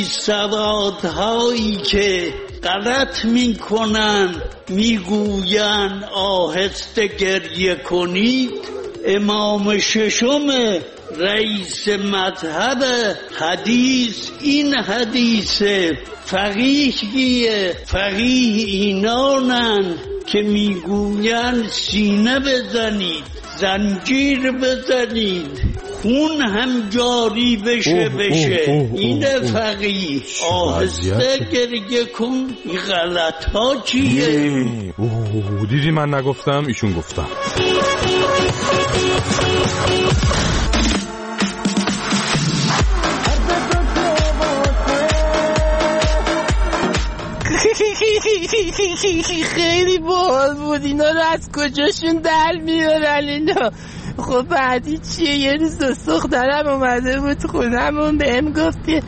سوادهایی که غلط میکنن میگوین آهسته گریه کنید، امام ششم رئیس مذهب حدیث این حدیث فقیهیه، فقیه اینانن که میگوین سینه بزنید، زنجیر بزنید، خون هم جاری بشه بشه. این فقیه آهسته گریه کن، این غلط ها چیه؟ اوه دیدی من نگفتم، ایشون گفتم. خیلی باحال بود. اینا رو از کجاشون در میارن اینا؟ خب بعدی چیه؟ یه روز دخترم اومده بود خونمون بهم گفت که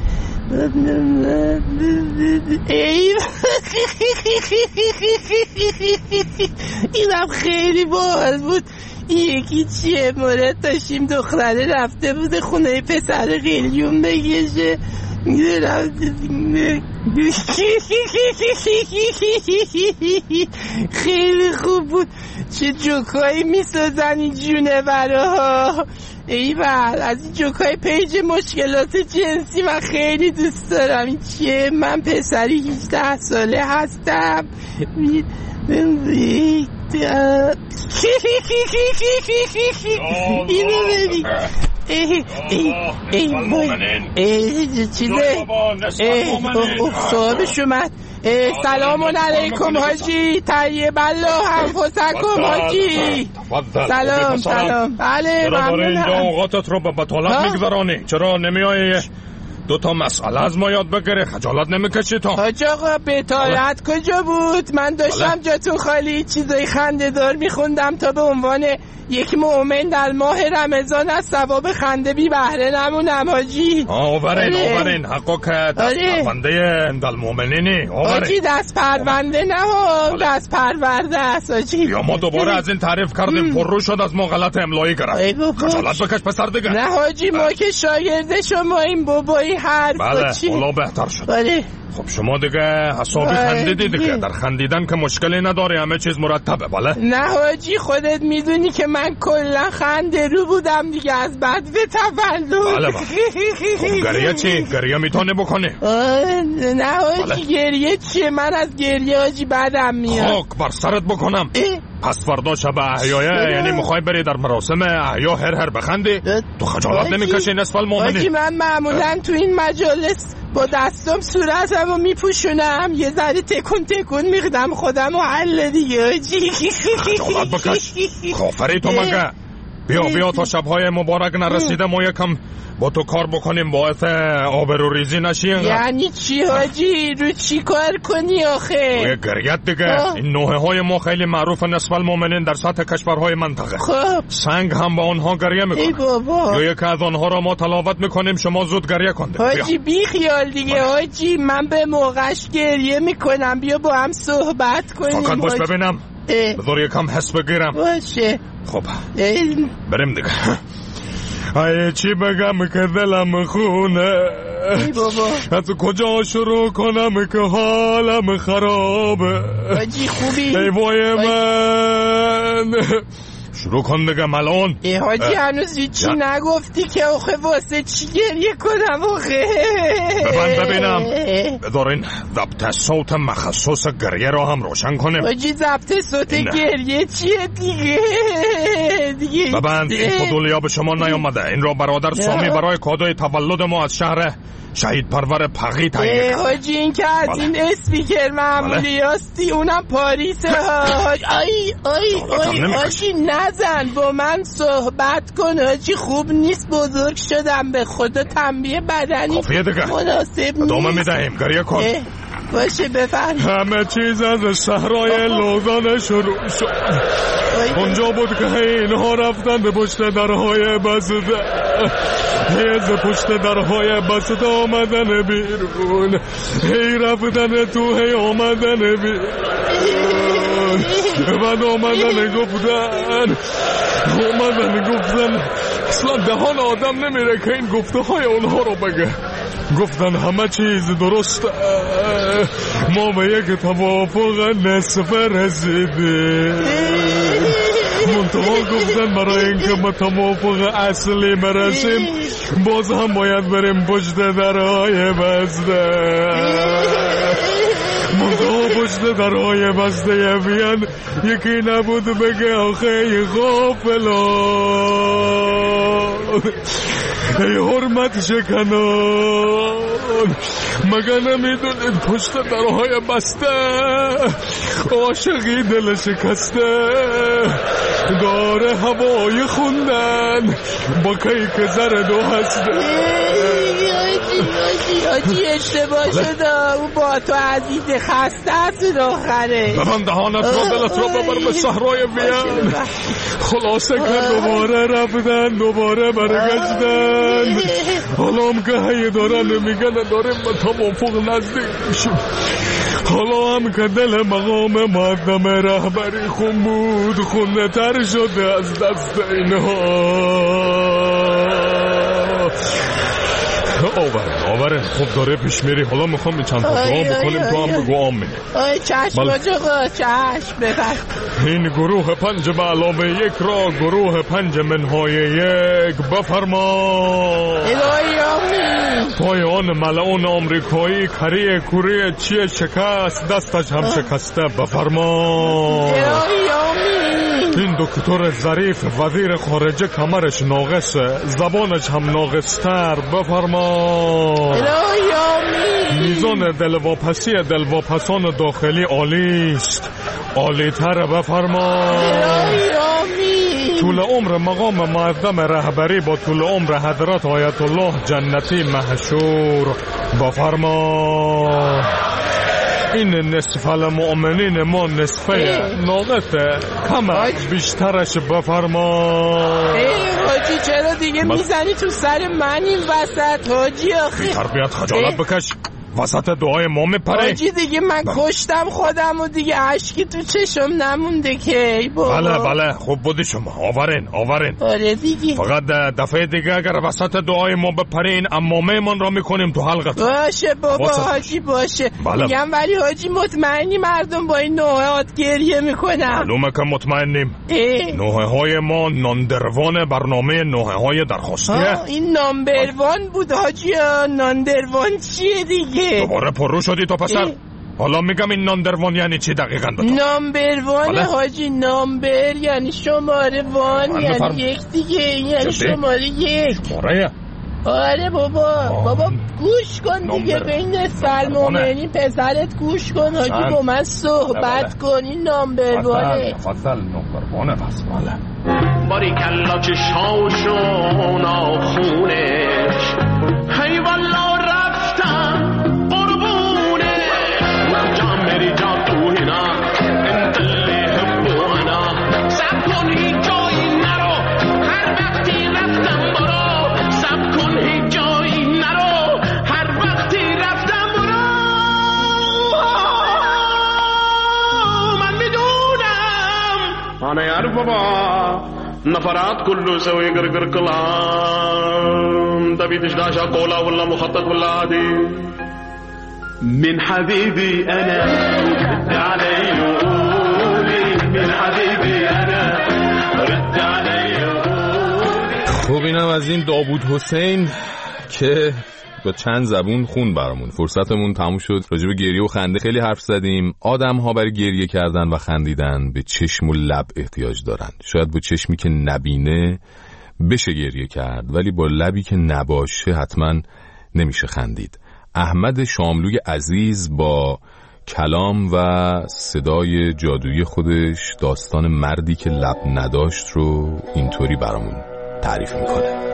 ای اینم خیلی باحال بود. یکی چیه مورد داشتیم دختره رفته بود خونه پسر قلیون بگشه، خیلی خوب بود. چه جوکایی میسازن این جونه براها. ای بر از این جوکای پیج مشکلات جنسی من خیلی دوست دارم. این چیه؟ من پسری هجده ساله هستم. اینو ببین. ای ای ای وای ای چیزه صاحبش اومد. سلام علیکم حاجی، طیب الله انفسکم حاجی. سلام سلام. بله ممنونم. چرا داره اینجا اوقاتت رو به بطالت میگذرانی؟ چرا نمیایی دو تا مسئله از ما یاد بگیره. خجالت نمیکشی تو؟ حاج آقا بتالت کجا بود؟ من داشتم جاتون خالی چیزای خنده دار میخوندم تا به عنوان یک مؤمن در ماه رمضان از ثواب خنده بی بهره نمونم حاجی. آورین آورین حقا که دست پرونده اندال مؤمنینی. حاجی دست پرونده نه هم دست پرورده است حاجی. یا ما دوباره از این تعریف کردیم پررو شد از ما غلط املایی کردیم. خجالت بکش پسر دیگه. نه حاجی ما که شاگرد شما این بابایی حرف بله حالا بهتر شد. بله خب شما دیگه حسابی خندیدی دیگه. در خندیدن که مشکلی نداره، همه چیز مرتبه. بله نه حاجی خودت میدونی که من کلا خنده رو بودم دیگه از بعد به تولد. بله بله. خب گریه چی؟ گریه میتونه بکنی؟ نه حاجی گریه چیه؟ من از گریه حاجی بدم میاد. خاک بر سرت بکنم. پس فردا شب احیایه یعنی میخوای بری در مراسم احیا هر هر بخندی؟ تو خجالت نمیکشی نصف المؤمنین؟ حاجی من معمولا تو این مجالس با دستم صورتم رو میپوشونم، یه ذره تکون تکون میخدم خودم و حل دیگه حاجی. خجالت بکش. کافری تو مگه؟ بیا بیا تا شبهای مبارک نرسیده ما یکم با تو کار بکنیم باعث آبروریزی نشی. یعنی چی حاجی؟ رو چی کار کنی آخه؟ روی گریت دیگه. این نوحه های ما خیلی معروف نصف المؤمنین در سطح کشورهای منطقه. خب سنگ هم با آنها گریه میکنه. یا یکی از آنها را ما تلاوت میکنیم شما زود گریه کنید. حاجی بی خیال دیگه حاجی من به موقعش گریه میکنم. بیا با هم صحبت کنیم. فقط باش ببینم بذار یکم حس بگیرم. باشه خب بریم دیگه. ای چی بگم که دلم خونه، ای بابا از کجا شروع کنم که حالم خرابه. حاجی خوبی؟ ای وای من شروع کن دیگه ملون. ای حاجی هنوز چی نگفتی که آخه واسه چی گریه کنم آخه؟ ببند ببینم. بذارین ضبط صوت مخصوص گریه را هم روشن کنیم. حاجی ضبط صوت گریه چیه دیگه؟ دیگه ببند این فضولیا به شما نیامده. این را برادر سامی برای کادوی تولد ما از شهر شهید پرور پغی تهیه کرد. حاجی این که از بله. این اسپیکر معمولی هستی اونم پاریسه ها. آی آی آی حاجی نزن با من صحبت کن حاجی. خوب نیست بزرگ شدم به خدا تنبیه بدنی کافیه دیگه مناسب نیست. ادامه میدهیم گریه کن. باشه بفرم. همه چیز از صحرای لوزان شروع شد. اونجا بود که اینها رفتن به پشت درهای بسته، هیز پشت درهای بسته آمدن بیرون، هی رفتن تو هی آمدن بیرون، بعد آمدن گفتن آمدن گفتن اصلا دهان آدم نمیره که این گفته های اونها رو بگه. گفتن همه چیز درسته، ما به یک توافق نصف رسیدیم. منتها گفتن برای اینکه ما توافق اصلی برسیم باز هم باید بریم پشت درهای بسته. منتها پشت درهای بسته بیان یکی نبود بگه آخه غافلان، ای حرمت شکنان، مگه نمیدونید پشت درهای بسته عاشقی دل شکسته داره هوای خوندن با کیک زرد و هسته. آجی اشتباه شده، او با تو عزیز خسته است آخره. ببند دهانت را دلت را ببر به صحرای وین. خلاصه که دوباره رفتن دوباره برگشتن. حالا هم که هی دارن میگن داریم به توافق نزدیک میشیم. حالا هم که دل مقام مقدم رهبری خون بود خونه تر شده از دست اینها. آوره آوره خوب داره پیش میری. حالا میخوام چند تا دعا بکنیم تو هم بگو آمین. آی چشم آجاقا چشم ببر. این گروه پنج به علاوه یک را گروه پنج منهای یک بفرما. الهی آمین. پایان ملعون آمریکایی کره کوری چیه شکست دستش هم شکسته بفرما. الهی آمین. این دکتر ظریف وزیر خارجه کمرش ناقصه زبانش هم ناقصتر بفرما. الهی آمین. میزان دلواپسی دلواپسان داخلی عالی است عالی تر بفرما. الهی آمین. طول عمر مقام معظم رهبری با طول عمر حضرت آیت الله جنتی محشور بفرما. این نصف المؤمنین ما نصفه ناقصه، همه بیشترش بفرما. ای حاجی چرا دیگه میزنی تو سر من این وسط حاجی؟ آخه بی تربیت خجالت بکش، وسط دعای ما میپره. حاجی دیگه من کشتم خودم و دیگه عشقی تو چشم نمونده که بابا. بله بله خوب بودی شما، آورین آورین. آره دیگه. فقط دفعه دیگه اگر وسط دعای ما بپرین امامه من را میکنیم تو حلقت. باشه بابا حاجی باشه. بله. میگم ولی حاجی مطمئنی مردم با این نوحات گریه میکنن؟ معلومه که مطمئنیم. نوحه های ما ناندروان برنامه نوحه های درخواستیه. این نامبروان بود حاجی. ناندروان چیه دیگه؟ دوباره پرو شدی تو پسر. حالا میگم این ناندروان یعنی چی دقیقاً بتا؟ نامبروان بله؟ حاجی نامبر یعنی شماره وان یعنی فرم. یک دیگه یعنی شماره یک. شماره؟ آره بابا. آه. بابا گوش کن نامبر. دیگه بین نصفالمومنین پسرت گوش کن حاجی با من صحبت کن. این نامبروانه. فضل نامبروانه پس. بله باریکلا چشاشون آخونش هی والا رفتم قربونه جام بری جا تو هینا انت اللي حبو انا سب کن هیچ جایی نرو هر وقتی رفتم برو سب کن هیچ جایی نرو هر وقتی رفتم برو من میدونم انا یار بابا نفرات كله سوي قرقر كلام تبي تشداشا قولا ولا مخطط ولا عادي من حبيبي أنا رد علي وقولي من حبيبي أنا رد علي وقولي. خب اینم از این داوود حسین که با چند زبون خون برامون. فرصتمون تموم شد. راجع به گریه و خنده خیلی حرف زدیم. آدم ها برای گریه کردن و خندیدن به چشم و لب احتیاج دارن. شاید با چشمی که نبینه بشه گریه کرد، ولی با لبی که نباشه حتما نمیشه خندید. احمد شاملوی عزیز با کلام و صدای جادویی خودش داستان مردی که لب نداشت رو اینطوری برامون تعریف میکنه.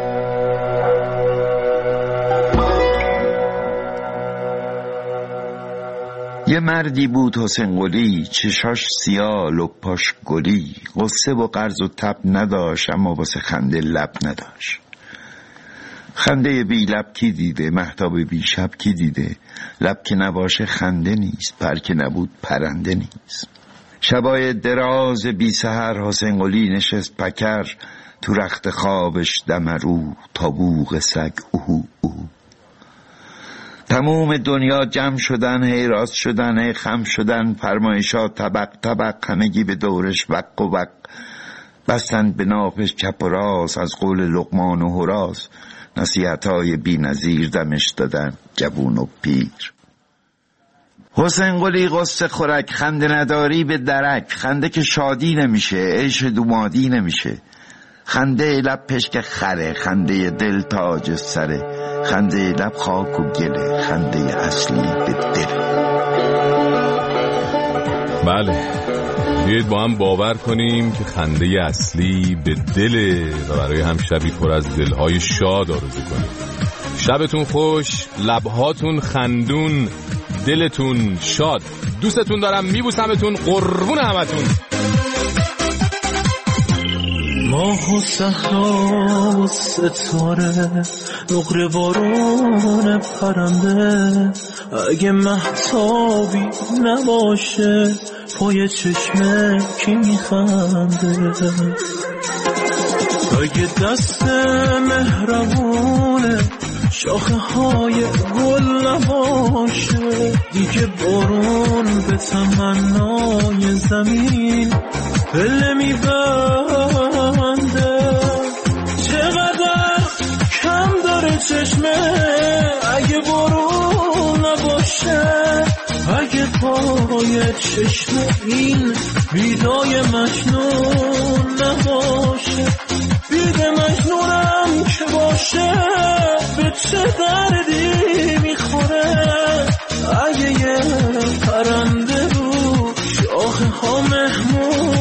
یه مردی بود حسین قلی، چشاش سیاه لپاش گلی، غصه و قرض و تب نداشت اما واسه خنده لب نداشت. خنده بی لب کی دیده، مهتاب بی شب کی دیده، لب که نباشه خنده نیست، پر که نبود پرنده نیست. شبای دراز بی سحر حسین قلی نشست پکر، تو رخت خوابش دمرو تا بوق سگ اوهو اوهو. تموم دنیا جمع شدن، هی راست شدن، هی خم شدن، فرمایشات طبق طبق، همگی به دورش وق و وق، بستند به نافش چپ و راست، از قول لقمان و هراس، نصیحتای بی نظیر دمش دادن جوون و پیر. حسین قلی قصه خورک، خنده نداری به درک، خنده که شادی نمیشه، عیش دومادی نمیشه، خنده لب پشک خره، خنده دل تاج سره، خنده لب خاک و گله، خنده اصلی به دل. بله بیایید با هم باور کنیم که خنده اصلی به دله و برای هم شبی پر از دلهای شاد آرزو کنیم. شبتون خوش، لبهاتون خندون، دلتون شاد. دوستتون دارم، میبوسمتون، قربون همتون. ماه و صحرا و ستاره، نقره باران پرنده، اگه مهتابی نباشه پای چشمه کی میخنده، اگه دست مهربونه شاخه های گل نباشه، دیگه بارون به تمنای زمین پله میبنده، چقدر کم داره چشمه اگه بارون نباشه، اگه پای چشمه این بیدای مجنون نباشه، بیده مجنونم که باشه به چه دردی میخوره، اگه یه پرنده رو شاخه ها مهمون